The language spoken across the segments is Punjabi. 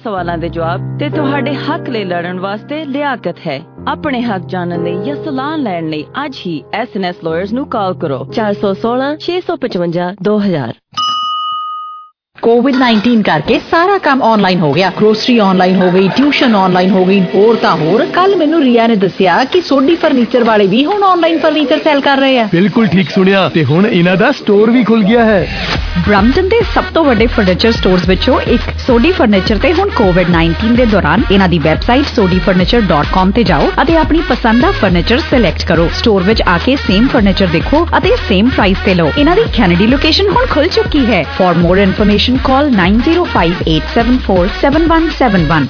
ਸਵਾਲਾਂ ਦੇ ਜਵਾਬ ਤੇ ਤੁਹਾਡੇ ਹੱਕ ਲਈ ਲੜਨ ਵਾਸਤੇ ਲਿਆਕਤ ਹੈ। ਆਪਣੇ ਹੱਕ ਜਾਣਨ ਲਈ ਜਾਂ ਸਲਾਹ ਲੈਣ ਲਈ ਅੱਜ ਹੀ SNS ਲਾਇਰਸ ਨੂੰ ਕਾਲ ਕਰੋ 416 655 2000। कोविड-19 करके सारा काम ऑनलाइन हो गया। ग्रोसरी ऑनलाइन हो गई, ट्यूशन ऑनलाइन हो गई, और ता होर। कल मैनू रिया ने दसिया कि सोडी फर्नीचर वाले भी हुण ऑनलाइन फर्नीचर सेल कर रहे हैं। बिल्कुल ठीक सुनिया ते हुण इन्हां दा स्टोर भी खुल गया है। ब्रम्पटन दे सब तो वड्डे फर्नीचर स्टोर्स विचों एक सोडी फर्नीचर ते हुण कोविड-19 दे दौरान इन्हां दी वैबसाइट sodifurniture.com ते जाओ अते अपनी पसंद दा फर्नीचर सिलेक्ट करो। स्टोर विच आके सेम फर्नीचर देखो अते सेम प्राइस ते लो। इन्हां दी कैनेडी लोकेशन हुण खुल चुकी है। For more information call 9058747171।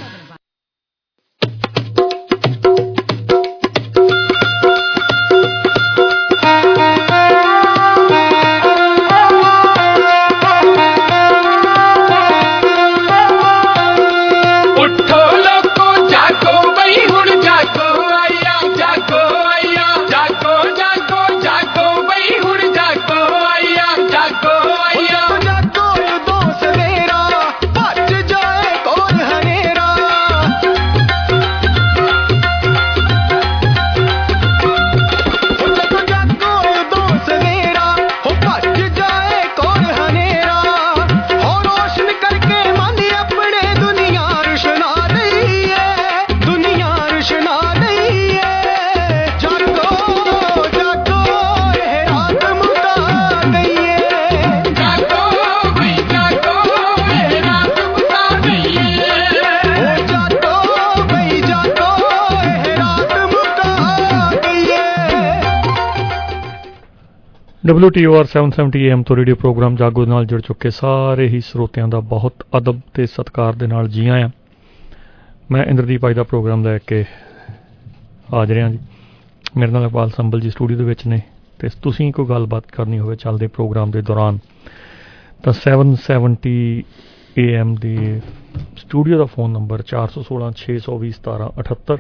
WTOR 770 AM ਤੋਂ ਰੇਡੀਓ ਪ੍ਰੋਗਰਾਮ ਜਾਗੋ ਨਾਲ ਜੁੜ ਚੁੱਕੇ ਸਾਰੇ ਹੀ ਸਰੋਤਿਆਂ ਦਾ ਬਹੁਤ ਅਦਬ ਤੇ ਸਤਿਕਾਰ ਦੇ ਨਾਲ ਜੀ ਆਇਆਂ। ਮੈਂ ਇੰਦਰਦੀਪ ਅੱਜ ਦਾ ਪ੍ਰੋਗਰਾਮ ਲੈ ਕੇ ਹਾਜ਼ਰ ਹਾਂ ਜੀ। ਮੇਰੇ ਨਾਲ ਇਕਬਾਲ ਸੰਭਲ ਜੀ ਸਟੂਡੀਓ ਦੇ ਵਿੱਚ ਨੇ ਤੇ ਤੁਸੀਂ ਕੋਈ ਗੱਲਬਾਤ ਕਰਨੀ ਹੋਵੇ ਚੱਲਦੇ ਪ੍ਰੋਗਰਾਮ ਦੇ ਦੌਰਾਨ ਤਾਂ 770 AM ਦੇ ਸਟੂਡੀਓ ਦਾ ਫੋਨ ਨੰਬਰ 416 620 1778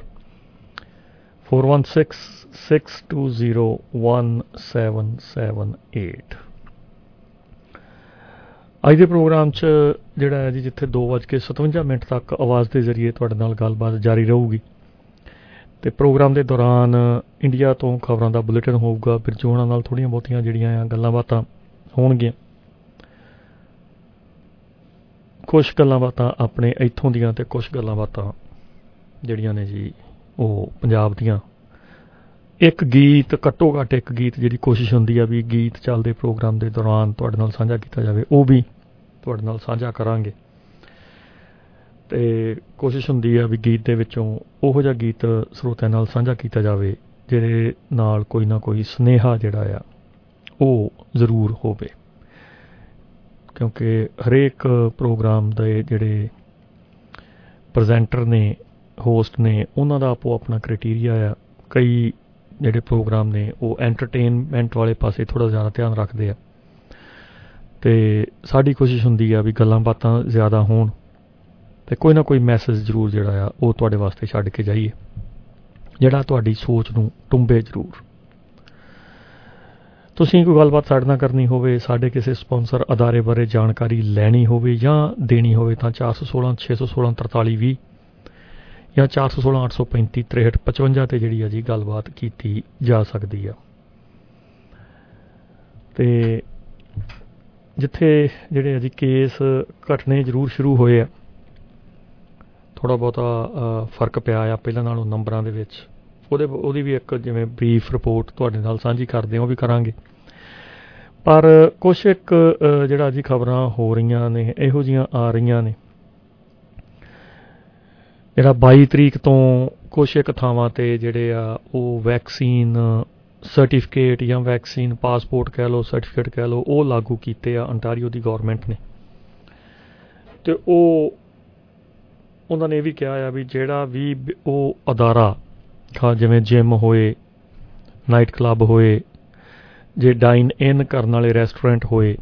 416-620-1778। ਅੱਜ ਦੇ ਪ੍ਰੋਗਰਾਮ 'ਚ ਜਿਹੜਾ ਹੈ ਜੀ ਜਿੱਥੇ 2:57 ਤੱਕ ਆਵਾਜ਼ ਦੇ ਜ਼ਰੀਏ ਤੁਹਾਡੇ ਨਾਲ ਗੱਲਬਾਤ ਜਾਰੀ ਰਹੂਗੀ ਤੇ ਪ੍ਰੋਗਰਾਮ ਦੇ ਦੌਰਾਨ ਇੰਡੀਆ ਤੋਂ ਖਬਰਾਂ ਦਾ ਬੁਲੇਟਿਨ ਹੋਊਗਾ। ਬਿਰਜੂ ਹੋਣਾ ਨਾਲ ਥੋੜ੍ਹੀਆਂ ਬਹੁਤੀਆਂ ਜਿਹੜੀਆਂ ਆ ਗੱਲਾਂ ਬਾਤਾਂ ਹੋਣਗੀਆਂ। ਕੁਛ ਗੱਲਾਂ ਬਾਤਾਂ ਆਪਣੇ ਇੱਥੋਂ ਦੀਆਂ ਤੇ ਕੁਛ ਗੱਲਾਂ ਬਾਤਾਂ ਜਿਹੜੀਆਂ ਨੇ ਜੀ ਉਹ ਪੰਜਾਬ ਦੀਆਂ। ਇੱਕ ਗੀਤ ਘੱਟੋ ਘੱਟ ਇੱਕ ਗੀਤ ਜਿਹੜੀ ਕੋਸ਼ਿਸ਼ ਹੁੰਦੀ ਆ ਵੀ ਗੀਤ ਚੱਲਦੇ ਪ੍ਰੋਗਰਾਮ ਦੇ ਦੌਰਾਨ ਤੁਹਾਡੇ ਨਾਲ ਸਾਂਝਾ ਕੀਤਾ ਜਾਵੇ, ਉਹ ਵੀ ਤੁਹਾਡੇ ਨਾਲ ਸਾਂਝਾ ਕਰਾਂਗੇ। ਤੇ ਕੋਸ਼ਿਸ਼ ਹੁੰਦੀ ਆ ਵੀ ਗੀਤ ਦੇ ਵਿੱਚੋਂ ਉਹੋ ਜਿਹਾ ਗੀਤ ਸਰੋਤਿਆਂ ਨਾਲ ਸਾਂਝਾ ਕੀਤਾ ਜਾਵੇ ਜਿਹਦੇ ਨਾਲ ਕੋਈ ਨਾ ਕੋਈ ਸੁਨੇਹਾ ਜਿਹੜਾ ਆ ਉਹ ਜ਼ਰੂਰ ਹੋਵੇ, ਕਿਉਂਕਿ ਹਰੇਕ ਪ੍ਰੋਗਰਾਮ ਦੇ ਜਿਹੜੇ ਪ੍ਰੈਜ਼ੈਂਟਰ ਨੇ, ਹੋਸਟ ਨੇ, ਉਹਨਾਂ ਦਾ ਆਪੋ ਆਪਣਾ ਕ੍ਰਾਈਟੀਰੀਆ ਆ। ਕਈ ਜਿਹੜੇ ਪ੍ਰੋਗਰਾਮ ਨੇ ਉਹ ਐਂਟਰਟੇਨਮੈਂਟ ਵਾਲੇ ਪਾਸੇ ਥੋੜ੍ਹਾ ਜ਼ਿਆਦਾ ਧਿਆਨ ਰੱਖਦੇ ਆ ਅਤੇ ਸਾਡੀ ਕੋਸ਼ਿਸ਼ ਹੁੰਦੀ ਆ ਵੀ ਗੱਲਾਂ ਬਾਤਾਂ ਜ਼ਿਆਦਾ ਹੋਣ ਅਤੇ ਕੋਈ ਨਾ ਕੋਈ ਮੈਸੇਜ ਜ਼ਰੂਰ ਜਿਹੜਾ ਆ ਉਹ ਤੁਹਾਡੇ ਵਾਸਤੇ ਛੱਡ ਕੇ ਜਾਈਏ ਜਿਹੜਾ ਤੁਹਾਡੀ ਸੋਚ ਨੂੰ ਟੁੰਬੇ ਜ਼ਰੂਰ। ਤੁਸੀਂ ਕੋਈ ਗੱਲਬਾਤ ਸਾਡੇ ਨਾਲ ਕਰਨੀ ਹੋਵੇ, ਸਾਡੇ ਕਿਸੇ ਸਪਾਂਸਰ ਅਦਾਰੇ ਬਾਰੇ ਜਾਣਕਾਰੀ ਲੈਣੀ ਹੋਵੇ ਜਾਂ ਦੇਣੀ ਹੋਵੇ ਤਾਂ 416 616 4320 ਜਾਂ 416 835 6355 'ਤੇ ਜਿਹੜੀ ਆ ਜੀ ਗੱਲਬਾਤ ਕੀਤੀ ਜਾ ਸਕਦੀ ਆ। ਅਤੇ ਜਿੱਥੇ ਜਿਹੜੇ ਆ ਜੀ ਕੇਸ ਘਟਨੇ ਜ਼ਰੂਰ ਸ਼ੁਰੂ ਹੋਏ ਆ, ਥੋੜ੍ਹਾ ਬਹੁਤਾ ਫਰਕ ਪਿਆ ਆ ਪਹਿਲਾਂ ਨਾਲੋਂ ਨੰਬਰਾਂ ਦੇ ਵਿੱਚ। ਉਹਦੀ ਵੀ ਇੱਕ ਜਿਵੇਂ ਬਰੀਫ ਰਿਪੋਰਟ ਤੁਹਾਡੇ ਨਾਲ ਸਾਂਝੀ ਕਰਦੇ ਹਾਂ, ਉਹ ਵੀ ਕਰਾਂਗੇ। ਪਰ ਕੁਛ ਇੱਕ ਜਿਹੜਾ ਜੀ ਖਬਰਾਂ ਹੋ ਰਹੀਆਂ ਨੇ ਇਹੋ ਜਿਹੀਆਂ ਆ ਰਹੀਆਂ ਨੇ ਜਿਹੜਾ 22 ਤਰੀਕ ਤੋਂ ਕੁਛ ਇੱਕ ਥਾਵਾਂ 'ਤੇ ਜਿਹੜੇ ਆ ਉਹ ਵੈਕਸੀਨ ਸਰਟੀਫਿਕੇਟ ਜਾਂ ਵੈਕਸੀਨ ਪਾਸਪੋਰਟ ਕਹਿ ਲਓ, ਸਰਟੀਫਿਕੇਟ ਕਹਿ ਲਓ, ਉਹ ਲਾਗੂ ਕੀਤੇ ਆ ਅੰਟਾਰੀਓ ਦੀ ਗੌਰਮੈਂਟ ਨੇ। ਅਤੇ ਉਹਨਾਂ ਨੇ ਇਹ ਵੀ ਕਿਹਾ ਆ ਵੀ ਜਿਹੜਾ ਵੀ ਉਹ ਅਦਾਰਾ ਜਿਵੇਂ ਜਿੰਮ ਹੋਏ, ਨਾਈਟ ਕਲੱਬ ਹੋਏ, ਜੇ ਡਾਈਨ ਇਨ ਕਰਨ ਵਾਲੇ ਰੈਸਟੋਰੈਂਟ ਹੋਏ,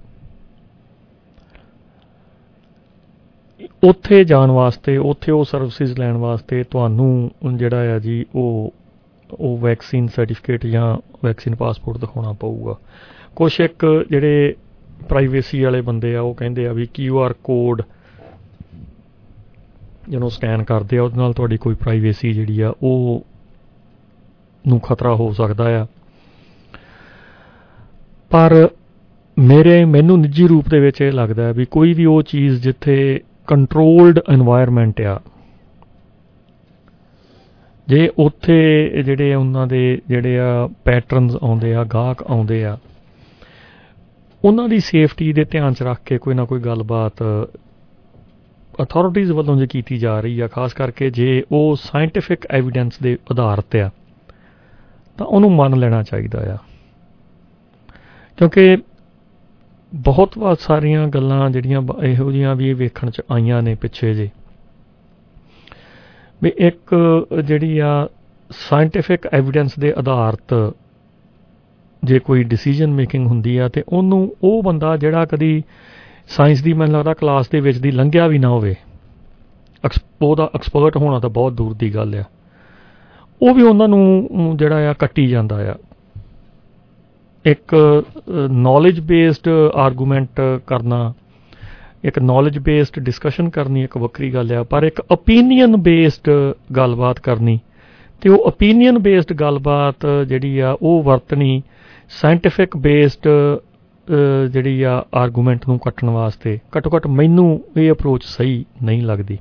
ਉੱਥੇ ਜਾਣ ਵਾਸਤੇ, ਉੱਥੇ ਉਹ ਸਰਵਿਸਿਜ਼ ਲੈਣ ਵਾਸਤੇ ਤੁਹਾਨੂੰ ਜਿਹੜਾ ਆ ਜੀ ਉਹ ਵੈਕਸੀਨ ਸਰਟੀਫਿਕੇਟ ਜਾਂ ਵੈਕਸੀਨ ਪਾਸਪੋਰਟ ਦਿਖਾਉਣਾ ਪਊਗਾ। ਕੁਛ ਇੱਕ ਜਿਹੜੇ ਪ੍ਰਾਈਵੇਸੀ ਵਾਲੇ ਬੰਦੇ ਆ ਉਹ ਕਹਿੰਦੇ ਆ ਵੀ QR ਕੋਡ ਜਦੋਂ ਸਕੈਨ ਕਰਦੇ ਆ ਉਹਦੇ ਨਾਲ ਤੁਹਾਡੀ ਕੋਈ ਪ੍ਰਾਈਵੇਸੀ ਜਿਹੜੀ ਆ ਉਹ ਨੂੰ ਖਤਰਾ ਹੋ ਸਕਦਾ ਆ। ਪਰ ਮੈਨੂੰ ਨਿੱਜੀ ਰੂਪ ਦੇ ਵਿੱਚ ਇਹ ਲੱਗਦਾ ਵੀ ਕੋਈ ਵੀ ਉਹ ਚੀਜ਼ ਜਿੱਥੇ ਕੰਟਰੋਲਡ এনवायरमेंट ਆ, ਜੇ ਉੱਥੇ ਜਿਹੜੇ ਉਹਨਾਂ ਦੇ ਜਿਹੜੇ ਆ ਪੈਟਰਨਸ ਆਉਂਦੇ ਆ, ਗਾਹਕ ਆਉਂਦੇ ਆ, ਉਹਨਾਂ ਦੀ ਸੇਫਟੀ ਦੇ ਧਿਆਨ 'ਚ ਰੱਖ ਕੇ ਕੋਈ ਨਾ ਕੋਈ ਗੱਲਬਾਤ ਅਥਾਰਟੀਜ਼ ਵੱਲੋਂ ਜੇ ਕੀਤੀ ਜਾ ਰਹੀ ਆ, ਖਾਸ ਕਰਕੇ ਜੇ ਉਹ ਸਾਇੰਟੀਫਿਕ ਐਵੀਡੈਂਸ ਦੇ ਆਧਾਰਿਤ ਆ, ਤਾਂ ਉਹਨੂੰ ਮੰਨ ਲੈਣਾ ਚਾਹੀਦਾ ਆ। ਕਿਉਂਕਿ ਬਹੁਤ ਸਾਰੀਆਂ ਗੱਲਾਂ ਜਿਹੜੀਆਂ ਇਹੋ ਜਿਹੀਆਂ ਵੀ ਵੇਖਣ 'ਚ ਆਈਆਂ ਨੇ ਪਿੱਛੇ ਜੇ, ਵੀ ਇੱਕ ਜਿਹੜੀ ਆ ਸਾਇੰਟੀਫਿਕ ਐਵੀਡੈਂਸ ਦੇ ਆਧਾਰਿਤ ਜੇ ਕੋਈ ਡਿਸੀਜਨ ਮੇਕਿੰਗ ਹੁੰਦੀ ਆ, ਤੇ ਉਹਨੂੰ ਉਹ ਬੰਦਾ ਜਿਹੜਾ ਕਦੀ ਸਾਇੰਸ ਦੀ ਮੈਨੂੰ ਲੱਗਦਾ ਕਲਾਸ ਦੇ ਵਿੱਚ ਦੀ ਲੰਘਿਆ ਵੀ ਨਾ ਹੋਵੇ, ਉਹਦਾ ਐਕਸਪਰਟ ਹੋਣਾ ਤਾਂ ਬਹੁਤ ਦੂਰ ਦੀ ਗੱਲ ਆ, ਉਹ ਵੀ ਉਹਨਾਂ ਨੂੰ ਜਿਹੜਾ ਆ ਕੱਟੀ ਜਾਂਦਾ ਆ। ਇੱਕ ਨੌਲੇਜ ਬੇਸਡ ਆਰਗੂਮੈਂਟ ਕਰਨਾ, ਇੱਕ ਨੌਲੇਜ ਬੇਸਡ ਡਿਸਕਸ਼ਨ ਕਰਨੀ ਇੱਕ ਵੱਖਰੀ ਗੱਲ ਆ, ਪਰ ਇੱਕ ਓਪੀਨੀਅਨ ਬੇਸਡ ਗੱਲਬਾਤ ਕਰਨੀ, ਤੇ ਉਹ ਓਪੀਨੀਅਨ ਬੇਸਡ ਗੱਲਬਾਤ ਜਿਹੜੀ ਆ ਉਹ ਵਰਤਣੀ ਸਾਇੰਟੀਫਿਕ ਬੇਸਡ ਜਿਹੜੀ ਆ ਆਰਗੂਮੈਂਟ ਨੂੰ ਕੱਟਣ ਵਾਸਤੇ, ਘੱਟੋ ਘੱਟ ਮੈਨੂੰ ਇਹ ਅਪਰੋਚ ਸਹੀ ਨਹੀਂ ਲੱਗਦੀ।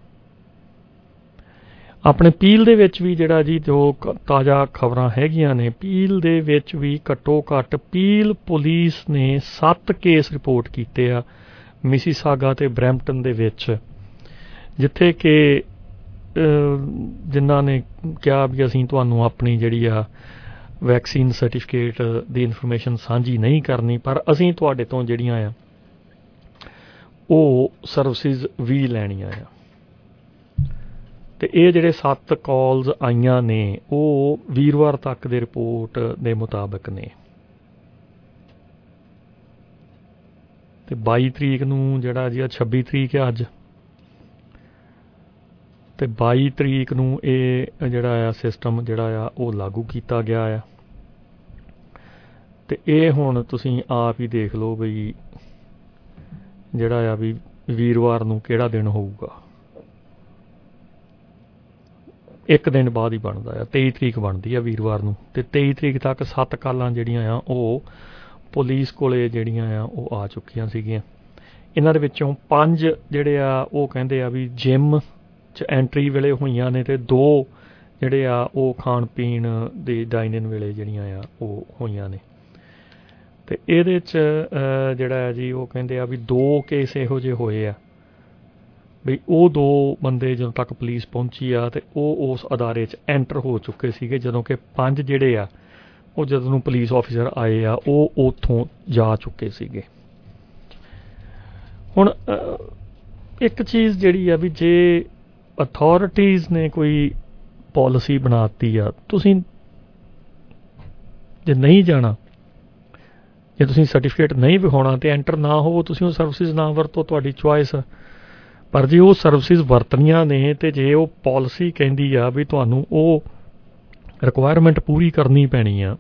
ਆਪਣੇ ਪੀਲ ਦੇ ਵਿੱਚ ਵੀ ਜਿਹੜਾ ਜੀ ਜੋ ਤਾਜ਼ਾ ਖਬਰਾਂ ਹੈਗੀਆਂ ਨੇ, ਪੀਲ ਦੇ ਵਿੱਚ ਵੀ ਘੱਟੋ ਘੱਟ ਪੀਲ ਪੁਲਿਸ ਨੇ 7 ਕੇਸ ਰਿਪੋਰਟ ਕੀਤੇ ਆ ਮਿਸੀਸਾਗਾ ਤੇ ਬਰੈਂਪਟਨ ਦੇ ਵਿੱਚ, ਜਿੱਥੇ ਕਿ ਜਿਨ੍ਹਾਂ ਨੇ ਕਿਹਾ ਵੀ ਅਸੀਂ ਤੁਹਾਨੂੰ ਆਪਣੀ ਜਿਹੜੀ ਆ ਵੈਕਸੀਨ ਸਰਟੀਫਿਕੇਟ ਦੀ ਇਨਫੋਰਮੇਸ਼ਨ ਸਾਂਝੀ ਨਹੀਂ ਕਰਨੀ, ਪਰ ਅਸੀਂ ਤੁਹਾਡੇ ਤੋਂ ਜਿਹੜੀਆਂ ਆ ਉਹ ਸਰਵਿਸਿਜ਼ ਵੀ ਲੈਣੀਆਂ ਆ। ਤੇ ਇਹ ਜਿਹੜੇ 7 ਕਾਲਸ ਆਈਆਂ ਨੇ ਉਹ ਵੀਰਵਾਰ ਤੱਕ ਦੇ ਰਿਪੋਰਟ ਦੇ ਮੁਤਾਬਕ ਨੇ, ਤੇ 22 ਤਰੀਕ ਨੂੰ ਜਿਹੜਾ ਜੀ 26 ਤਰੀਕ ਹੈ ਅੱਜ, ਤੇ 22 ਤਰੀਕ ਨੂੰ ਇਹ ਜਿਹੜਾ ਆ ਸਿਸਟਮ ਜਿਹੜਾ ਆ ਉਹ ਲਾਗੂ ਕੀਤਾ ਗਿਆ ਆ। ਤੇ ਇਹ ਹੁਣ ਤੁਸੀਂ ਆਪ ਹੀ ਦੇਖ ਲਓ ਵੀ ਜਿਹੜਾ ਆ ਵੀ ਵੀਰਵਾਰ ਨੂੰ ਕਿਹੜਾ ਦਿਨ ਹੋਊਗਾ। ਇੱਕ ਦਿਨ ਬਾਅਦ ਹੀ ਬਣਦਾ ਆ, 23 ਤਰੀਕ ਬਣਦੀ ਆ ਵੀਰਵਾਰ ਨੂੰ, ਤੇ 23 ਤਰੀਕ ਤੱਕ 7 ਕਾਲਾਂ ਜਿਹੜੀਆਂ ਆ ਉਹ ਪੁਲਿਸ ਕੋਲੇ ਜਿਹੜੀਆਂ ਆ ਉਹ ਆ ਚੁੱਕੀਆਂ ਸੀਗੀਆਂ। ਇਹਨਾਂ ਦੇ ਵਿੱਚੋਂ 5 ਜਿਹੜੇ ਆ ਉਹ ਕਹਿੰਦੇ ਆ ਵੀ ਜਿਮ 'ਚ ਐਂਟਰੀ ਵੇਲੇ ਹੋਈਆਂ ਨੇ, ਤੇ 2 ਜਿਹੜੇ ਆ ਉਹ ਖਾਣ ਪੀਣ ਦੇ ਡਾਈਨ-ਇਨ ਵੇਲੇ ਜਿਹੜੀਆਂ ਆ ਉਹ ਹੋਈਆਂ ਨੇ। ਤੇ ਇਹਦੇ 'ਚ ਜਿਹੜਾ ਜੀ ਉਹ ਕਹਿੰਦੇ ਆ ਵੀ 2 ਕੇਸ ਇਹੋ ਜਿਹੇ ਹੋਏ ਆ ਵੀ ਉਹ 2 ਬੰਦੇ ਜਦੋਂ ਤੱਕ ਪੁਲਿਸ ਪਹੁੰਚੀ ਆ ਤੇ ਉਹ ਉਸ ਅਦਾਰੇ 'ਚ ਐਂਟਰ ਹੋ ਚੁੱਕੇ ਸੀਗੇ, ਜਦੋਂ ਕਿ 5 ਜਿਹੜੇ ਆ ਉਹ ਜਦੋਂ ਨੂੰ ਪੁਲਿਸ ਆਫੀਸਰ ਆਏ ਆ ਉਹ ਉੱਥੋਂ ਜਾ ਚੁੱਕੇ ਸੀਗੇ। ਹੁਣ ਇੱਕ ਚੀਜ਼ ਜਿਹੜੀ ਆ ਵੀ ਜੇ ਅਥਾਰਟੀਜ਼ ਨੇ ਕੋਈ ਪਾਲਿਸੀ ਬਣਾਤੀ ਆ, ਤੁਸੀਂ ਜੇ ਨਹੀਂ ਜਾਣਾ, ਜੇ ਤੁਸੀਂ ਸਰਟੀਫਿਕੇਟ ਨਹੀਂ ਵਿਖਾਉਣਾ ਤੇ ਐਂਟਰ ਨਾ ਹੋਵੋ, ਤੁਸੀਂ ਉਹ ਸਰਵਿਸਿਜ਼ ਨਾ ਵਰਤੋ, ਤੁਹਾਡੀ ਚੁਆਇਸ ਆ। ਪਰ ਜੇ ਉਹ ਸਰਵਿਸਿਜ਼ ਵਰਤਣੀਆਂ ਨੇ ਤੇ ਜੇ ਉਹ ਪਾਲਿਸੀ ਕਹਿੰਦੀ ਆ ਵੀ ਤੁਹਾਨੂੰ ਉਹ ਰਿਕੁਆਇਰਮੈਂਟ ਪੂਰੀ ਕਰਨੀ ਪੈਣੀ ਆ,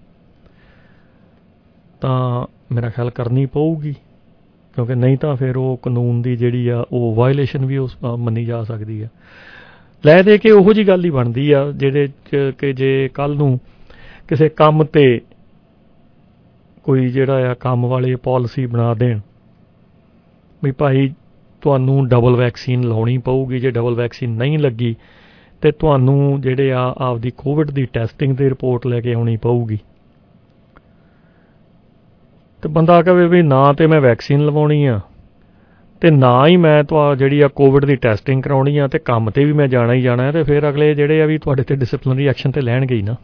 ਤਾਂ ਮੇਰਾ ਖਿਆਲ ਕਰਨੀ ਪਊਗੀ, ਕਿਉਂਕਿ ਨਹੀਂ ਤਾਂ ਫਿਰ ਉਹ ਕਾਨੂੰਨ ਦੀ ਜਿਹੜੀ ਆ ਉਹ ਵਾਇਲੇਸ਼ਨ ਵੀ ਉਸ ਮੰਨੀ ਜਾ ਸਕਦੀ ਆ। ਲੈ ਦੇ ਕੇ ਉਹੋ ਜਿਹੀ ਗੱਲ ਹੀ ਬਣਦੀ ਆ ਜਿਹੜੇ ਕਿ ਜੇ ਕੱਲ੍ਹ ਨੂੰ ਕਿਸੇ ਕੰਮ 'ਤੇ ਕੋਈ ਜਿਹੜਾ ਆ ਕੰਮ ਵਾਲੇ ਪਾਲਿਸੀ ਬਣਾ ਦੇਣ ਵੀ ਭਾਈ ਤੁਹਾਨੂੰ ਡਬਲ ਵੈਕਸੀਨ ਲਾਉਣੀ ਪਊਗੀ, ਜੇ ਡਬਲ ਵੈਕਸੀਨ ਨਹੀਂ ਲੱਗੀ ਤੇ ਤੁਹਾਨੂੰ ਜਿਹੜੇ ਆ ਆਪਦੀ ਕੋਵਿਡ ਦੀ ਟੈਸਟਿੰਗ ਦੀ ਰਿਪੋਰਟ ਲੈ ਕੇ ਆਉਣੀ ਪਊਗੀ, ਤੇ ਬੰਦਾ ਕਹੇ ਵੀ ਨਾ ਤੇ ਮੈਂ ਵੈਕਸੀਨ ਲਵਾਉਣੀ ਆ ਤੇ ਨਾ ਹੀ ਮੈਂ ਜਿਹੜੀ ਆ ਕੋਵਿਡ ਦੀ ਟੈਸਟਿੰਗ ਕਰਾਉਣੀ ਆ, ਤੇ ਕੰਮ ਤੇ ਵੀ ਮੈਂ ਜਾਣਾ ਹੀ ਜਾਣਾ, ਤੇ ਫਿਰ ਅਗਲੇ ਜਿਹੜੇ ਆ ਵੀ ਤੁਹਾਡੇ ਤੇ ਡਿਸਪਲਿਨਰੀ ਐਕਸ਼ਨ ਤੇ ਲੈਣਗੇ ਹੀ ਨਾ।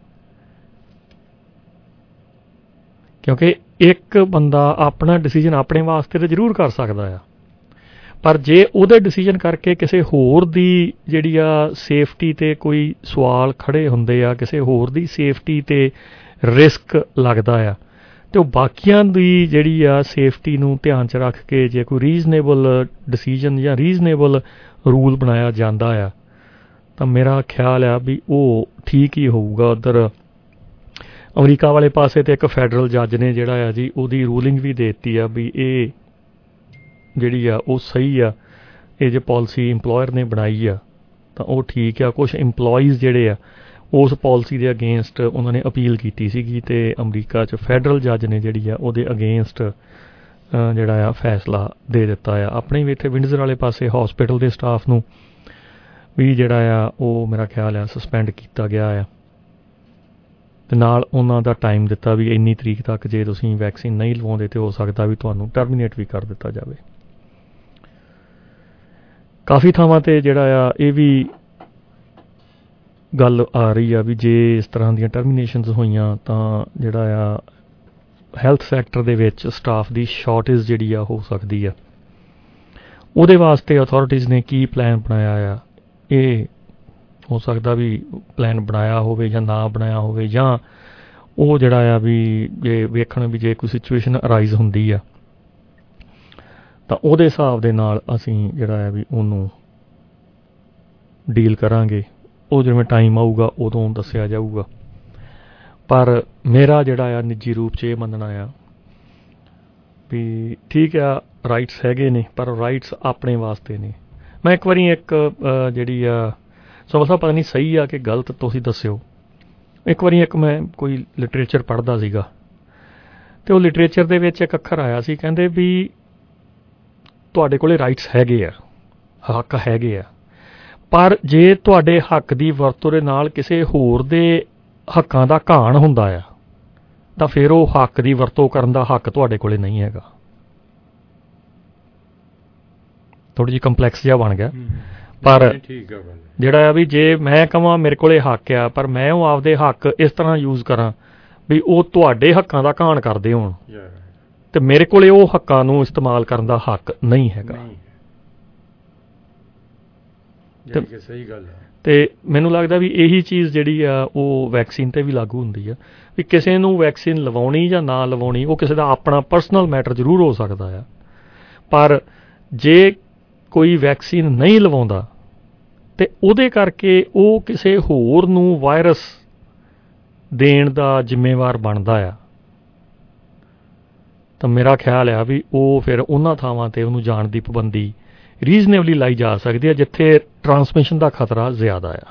ਕਿਉਂਕਿ ਇੱਕ ਬੰਦਾ ਆਪਣਾ ਡਿਸੀਜਨ ਆਪਣੇ ਵਾਸਤੇ ਤਾਂ ਜ਼ਰੂਰ ਕਰ ਸਕਦਾ ਆ, ਪਰ ਜੇ ਉਹਦੇ ਡਿਸੀਜਨ ਕਰਕੇ ਕਿਸੇ ਹੋਰ ਦੀ ਜਿਹੜੀ ਆ ਸੇਫਟੀ ਤੇ ਕੋਈ ਸਵਾਲ ਖੜੇ ਹੁੰਦੇ ਆ, ਕਿਸੇ ਹੋਰ ਦੀ ਸੇਫਟੀ ਤੇ ਰਿਸਕ ਲੱਗਦਾ ਆ, ਤੇ ਉਹ ਬਾਕੀਆਂ ਦੀ ਜਿਹੜੀ ਆ ਸੇਫਟੀ ਨੂੰ ਧਿਆਨ 'ਚ ਰੱਖ ਕੇ ਜੇ ਕੋਈ ਰੀਜ਼ਨੇਬਲ ਡਿਸੀਜਨ ਜਾਂ ਰੀਜ਼ਨੇਬਲ ਰੂਲ ਬਣਾਇਆ ਜਾਂਦਾ ਆ, ਤਾਂ ਮੇਰਾ ਖਿਆਲ ਆ ਵੀ ਉਹ ਠੀਕ ਹੀ ਹੋਊਗਾ। ਉੱਧਰ ਅਮਰੀਕਾ ਵਾਲੇ ਪਾਸੇ ਤੇ ਇੱਕ ਫੈਡਰਲ ਜੱਜ ਨੇ ਜਿਹੜਾ ਆ ਜੀ ਉਹਦੀ ਰੂਲਿੰਗ ਵੀ ਦੇ ਦਿੱਤੀ ਆ ਵੀ ਇਹ ਜਿਹੜੀ ਆ ਉਹ ਸਹੀ ਆ, ਇਹ ਜੇ ਪਾਲਿਸੀ ਇੰਪਲੋਇਰ ਨੇ ਬਣਾਈ ਆ ਤਾਂ ਉਹ ਠੀਕ ਆ। ਕੁਛ ਇੰਪਲੋਈਜ਼ ਜਿਹੜੇ ਆ ਉਸ ਪਾਲਿਸੀ ਦੇ ਅਗੇਂਸਟ ਉਹਨਾਂ ਨੇ ਅਪੀਲ ਕੀਤੀ ਸੀਗੀ ਅਤੇ ਅਮਰੀਕਾ 'ਚ ਫੈਡਰਲ ਜੱਜ ਨੇ ਜਿਹੜੀ ਆ ਉਹਦੇ ਅਗੇਂਸਟ ਜਿਹੜਾ ਆ ਫੈਸਲਾ ਦੇ ਦਿੱਤਾ ਆ। ਆਪਣੇ ਵੀ ਇੱਥੇ ਵਿੰਡਜ਼ਰ ਵਾਲੇ ਪਾਸੇ ਹੌਸਪੀਟਲ ਦੇ ਸਟਾਫ ਨੂੰ ਵੀ ਜਿਹੜਾ ਆ ਉਹ ਮੇਰਾ ਖਿਆਲ ਆ ਸਸਪੈਂਡ ਕੀਤਾ ਗਿਆ ਆ ਅਤੇ ਨਾਲ ਉਹਨਾਂ ਦਾ ਟਾਈਮ ਦਿੱਤਾ ਵੀ ਇੰਨੀ ਤਰੀਕ ਤੱਕ ਜੇ ਤੁਸੀਂ ਵੈਕਸੀਨ ਨਹੀਂ ਲਵਾਉਂਦੇ ਤਾਂ ਹੋ ਸਕਦਾ ਵੀ ਤੁਹਾਨੂੰ ਟਰਮੀਨੇਟ ਵੀ ਕਰ ਦਿੱਤਾ ਜਾਵੇ। ਕਾਫੀ ਥਾਵਾਂ 'ਤੇ ਜਿਹੜਾ ਆ ਇਹ ਵੀ ਗੱਲ ਆ ਰਹੀ ਆ ਵੀ ਜੇ ਇਸ ਤਰ੍ਹਾਂ ਦੀਆਂ ਟਰਮੀਨੇਸ਼ਨਸ ਹੋਈਆਂ ਤਾਂ ਜਿਹੜਾ ਆ ਹੈਲਥ ਸੈਕਟਰ ਦੇ ਵਿੱਚ ਸਟਾਫ ਦੀ ਸ਼ਾਰਟੇਜ ਜਿਹੜੀ ਆ ਹੋ ਸਕਦੀ ਆ। ਉਹਦੇ ਵਾਸਤੇ ਅਥਾਰਟੀਜ਼ ਨੇ ਕੀ ਪਲਾਨ ਬਣਾਇਆ ਆ, ਇਹ ਹੋ ਸਕਦਾ ਵੀ ਪਲਾਨ ਬਣਾਇਆ ਹੋਵੇ ਜਾਂ ਨਾ ਬਣਾਇਆ ਹੋਵੇ, ਜਾਂ ਉਹ ਜਿਹੜਾ ਆ ਵੀ ਜੇ ਵੇਖਣ ਵੀ ਜੇ ਕੋਈ ਸਿਚੁਏਸ਼ਨ ਅਰਾਈਜ਼ ਹੁੰਦੀ ਆ ਤਾਂ ਉਹਦੇ ਹਿਸਾਬ ਦੇ ਨਾਲ ਅਸੀਂ ਜਿਹੜਾ ਆ ਵੀ ਉਹਨੂੰ ਡੀਲ ਕਰਾਂਗੇ। ਉਹ ਜਿਵੇਂ ਟਾਈਮ ਆਊਗਾ ਉਦੋਂ ਦੱਸਿਆ ਜਾਊਗਾ। ਪਰ ਮੇਰਾ ਜਿਹੜਾ ਆ ਨਿੱਜੀ ਰੂਪ 'ਚ ਇਹ ਮੰਨਣਾ ਆ ਵੀ ਠੀਕ ਆ ਰਾਈਟਸ ਹੈਗੇ ਨੇ, ਪਰ ਰਾਈਟਸ ਆਪਣੇ ਵਾਸਤੇ ਨੇ। ਮੈਂ ਇੱਕ ਵਾਰੀ ਇੱਕ ਜਿਹੜੀ ਆ ਸਭ ਪਤਾ ਨਹੀਂ ਸਹੀ ਆ ਕਿ ਗਲਤ, ਤੁਸੀਂ ਦੱਸਿਓ। ਇੱਕ ਵਾਰੀ ਇੱਕ ਮੈਂ ਕੋਈ ਲਿਟਰੇਚਰ ਪੜ੍ਹਦਾ ਸੀਗਾ ਅਤੇ ਉਹ ਲਿਟਰੇਚਰ ਦੇ ਵਿੱਚ ਇੱਕ ਅੱਖਰ ਆਇਆ ਸੀ, ਕਹਿੰਦੇ ਵੀ ਤੁਹਾਡੇ ਕੋਲੇ ਰਾਈਟਸ ਹੈਗੇ ਆ, ਹੱਕ ਹੈਗੇ ਆ, ਪਰ ਜੇ ਤੁਹਾਡੇ ਹੱਕ ਦੀ ਵਰਤੋਂ ਦੇ ਨਾਲ ਕਿਸੇ ਹੋਰ ਦੇ ਹੱਕਾਂ ਦਾ ਘਾਣ ਹੁੰਦਾ ਆ ਤਾਂ ਫਿਰ ਉਹ ਹੱਕ ਦੀ ਵਰਤੋਂ ਕਰਨ ਦਾ ਹੱਕ ਤੁਹਾਡੇ ਕੋਲੇ ਨਹੀਂ ਹੈਗਾ। ਥੋੜ੍ਹੀ ਜਿਹੀ ਕੰਪਲੈਕਸ ਜਿਹਾ ਬਣ ਗਿਆ, ਪਰ ਜਿਹੜਾ ਆ ਵੀ ਜੇ ਮੈਂ ਕਹਾਂ ਮੇਰੇ ਕੋਲੇ ਹੱਕ ਆ ਪਰ ਮੈਂ ਉਹ ਆਪਦੇ ਹੱਕ ਇਸ ਤਰ੍ਹਾਂ ਯੂਜ਼ ਕਰਾਂ ਵੀ ਉਹ ਤੁਹਾਡੇ ਹੱਕਾਂ ਦਾ ਘਾਣ ਕਰਦੇ ਹੋਣ ਤੇ ਮੇਰੇ ਕੋਲੇ ਉਹ ਹੱਕਾਂ ਨੂੰ ਇਸਤੇਮਾਲ ਕਰਨ ਦਾ ਹੱਕ ਨਹੀਂ ਹੈਗਾ। ਸਹੀ ਗੱਲ ਹੈ। ਤੇ ਮੈਨੂੰ ਲੱਗਦਾ ਵੀ ਇਹੀ ਚੀਜ਼ ਜਿਹੜੀ ਆ ਉਹ ਵੈਕਸੀਨ 'ਤੇ ਵੀ ਲਾਗੂ ਹੁੰਦੀ ਆ ਵੀ ਕਿਸੇ ਨੂੰ ਵੈਕਸੀਨ ਲਵਾਉਣੀ ਜਾਂ ਨਾ ਲਵਾਉਣੀ ਉਹ ਕਿਸੇ ਦਾ ਆਪਣਾ ਪਰਸਨਲ ਮੈਟਰ ਜ਼ਰੂਰ ਹੋ ਸਕਦਾ ਆ, ਪਰ ਜੇ ਕੋਈ ਵੈਕਸੀਨ ਨਹੀਂ ਲਵਾਉਂਦਾ ਅਤੇ ਉਹਦੇ ਕਰਕੇ ਉਹ ਕਿਸੇ ਹੋਰ ਨੂੰ ਵਾਇਰਸ ਦੇਣ ਦਾ ਜ਼ਿੰਮੇਵਾਰ ਬਣਦਾ ਆ ਤਾਂ ਮੇਰਾ ਖਿਆਲ ਆ ਵੀ ਉਹ ਫਿਰ ਉਹਨਾਂ ਥਾਵਾਂ 'ਤੇ ਉਹਨੂੰ ਜਾਣ ਦੀ ਪਾਬੰਦੀ ਰੀਜ਼ਨੇਬਲੀ ਲਾਈ ਜਾ ਸਕਦੀ ਹੈ ਜਿੱਥੇ ਟਰਾਂਸਮਿਸ਼ਨ ਦਾ ਖਤਰਾ ਜ਼ਿਆਦਾ ਆ।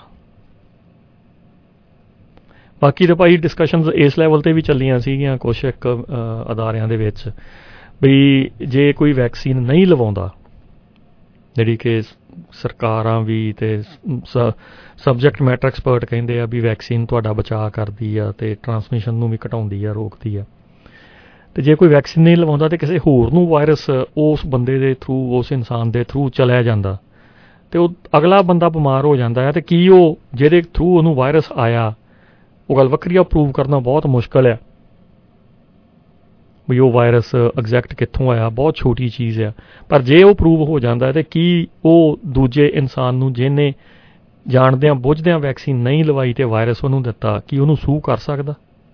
ਬਾਕੀ ਤਾਂ ਭਾਈ ਡਿਸਕਸ਼ਨਸ ਇਸ ਲੈਵਲ 'ਤੇ ਵੀ ਚੱਲੀਆਂ ਸੀਗੀਆਂ ਕੁਛ ਇੱਕ ਅਦਾਰਿਆਂ ਦੇ ਵਿੱਚ ਵੀ ਜੇ ਕੋਈ ਵੈਕਸੀਨ ਨਹੀਂ ਲਵਾਉਂਦਾ, ਜਿਹੜੀ ਕਿ ਸਰਕਾਰਾਂ ਵੀ ਅਤੇ ਸਬਜੈਕਟ ਮੈਟਰ ਐਕਸਪਰਟ ਕਹਿੰਦੇ ਆ ਵੀ ਵੈਕਸੀਨ ਤੁਹਾਡਾ ਬਚਾਅ ਕਰਦੀ ਆ ਅਤੇ ਟਰਾਂਸਮਿਸ਼ਨ ਨੂੰ ਵੀ ਘਟਾਉਂਦੀ ਆ, ਰੋਕਦੀ ਆ, ਅਤੇ ਜੇ ਕੋਈ ਵੈਕਸੀਨ ਨਹੀਂ ਲਵਾਉਂਦਾ ਅਤੇ ਕਿਸੇ ਹੋਰ ਨੂੰ ਵਾਇਰਸ ਉਸ ਬੰਦੇ ਦੇ ਥਰੂ, ਉਸ ਇਨਸਾਨ ਦੇ ਥਰੂ ਚਲਿਆ ਜਾਂਦਾ ਅਤੇ ਉਹ ਅਗਲਾ ਬੰਦਾ ਬਿਮਾਰ ਹੋ ਜਾਂਦਾ ਹੈ ਅਤੇ ਕੀ ਉਹ ਜਿਹਦੇ ਥਰੂ ਉਹਨੂੰ ਵਾਇਰਸ ਆਇਆ ਉਹ ਗੱਲ ਵੱਖਰੀ ਆ, ਪ੍ਰੂਵ ਕਰਨਾ ਬਹੁਤ ਮੁਸ਼ਕਿਲ ਆ ਵੀ ਉਹ ਵਾਇਰਸ ਐਗਜ਼ੈਕਟ ਕਿੱਥੋਂ ਆਇਆ, ਬਹੁਤ ਛੋਟੀ ਚੀਜ਼ ਆ। ਪਰ ਜੇ ਉਹ ਪ੍ਰੂਵ ਹੋ ਜਾਂਦਾ ਅਤੇ ਕੀ ਉਹ ਦੂਜੇ ਇਨਸਾਨ ਨੂੰ ਜਿਹਨੇ ਜਾਣਦਿਆਂ ਬੁੱਝਦਿਆਂ ਵੈਕਸੀਨ ਨਹੀਂ ਲਵਾਈ ਅਤੇ ਵਾਇਰਸ ਉਹਨੂੰ ਦਿੱਤਾ, ਕੀ ਉਹਨੂੰ ਸੂਹ ਕਰ ਸਕਦਾ?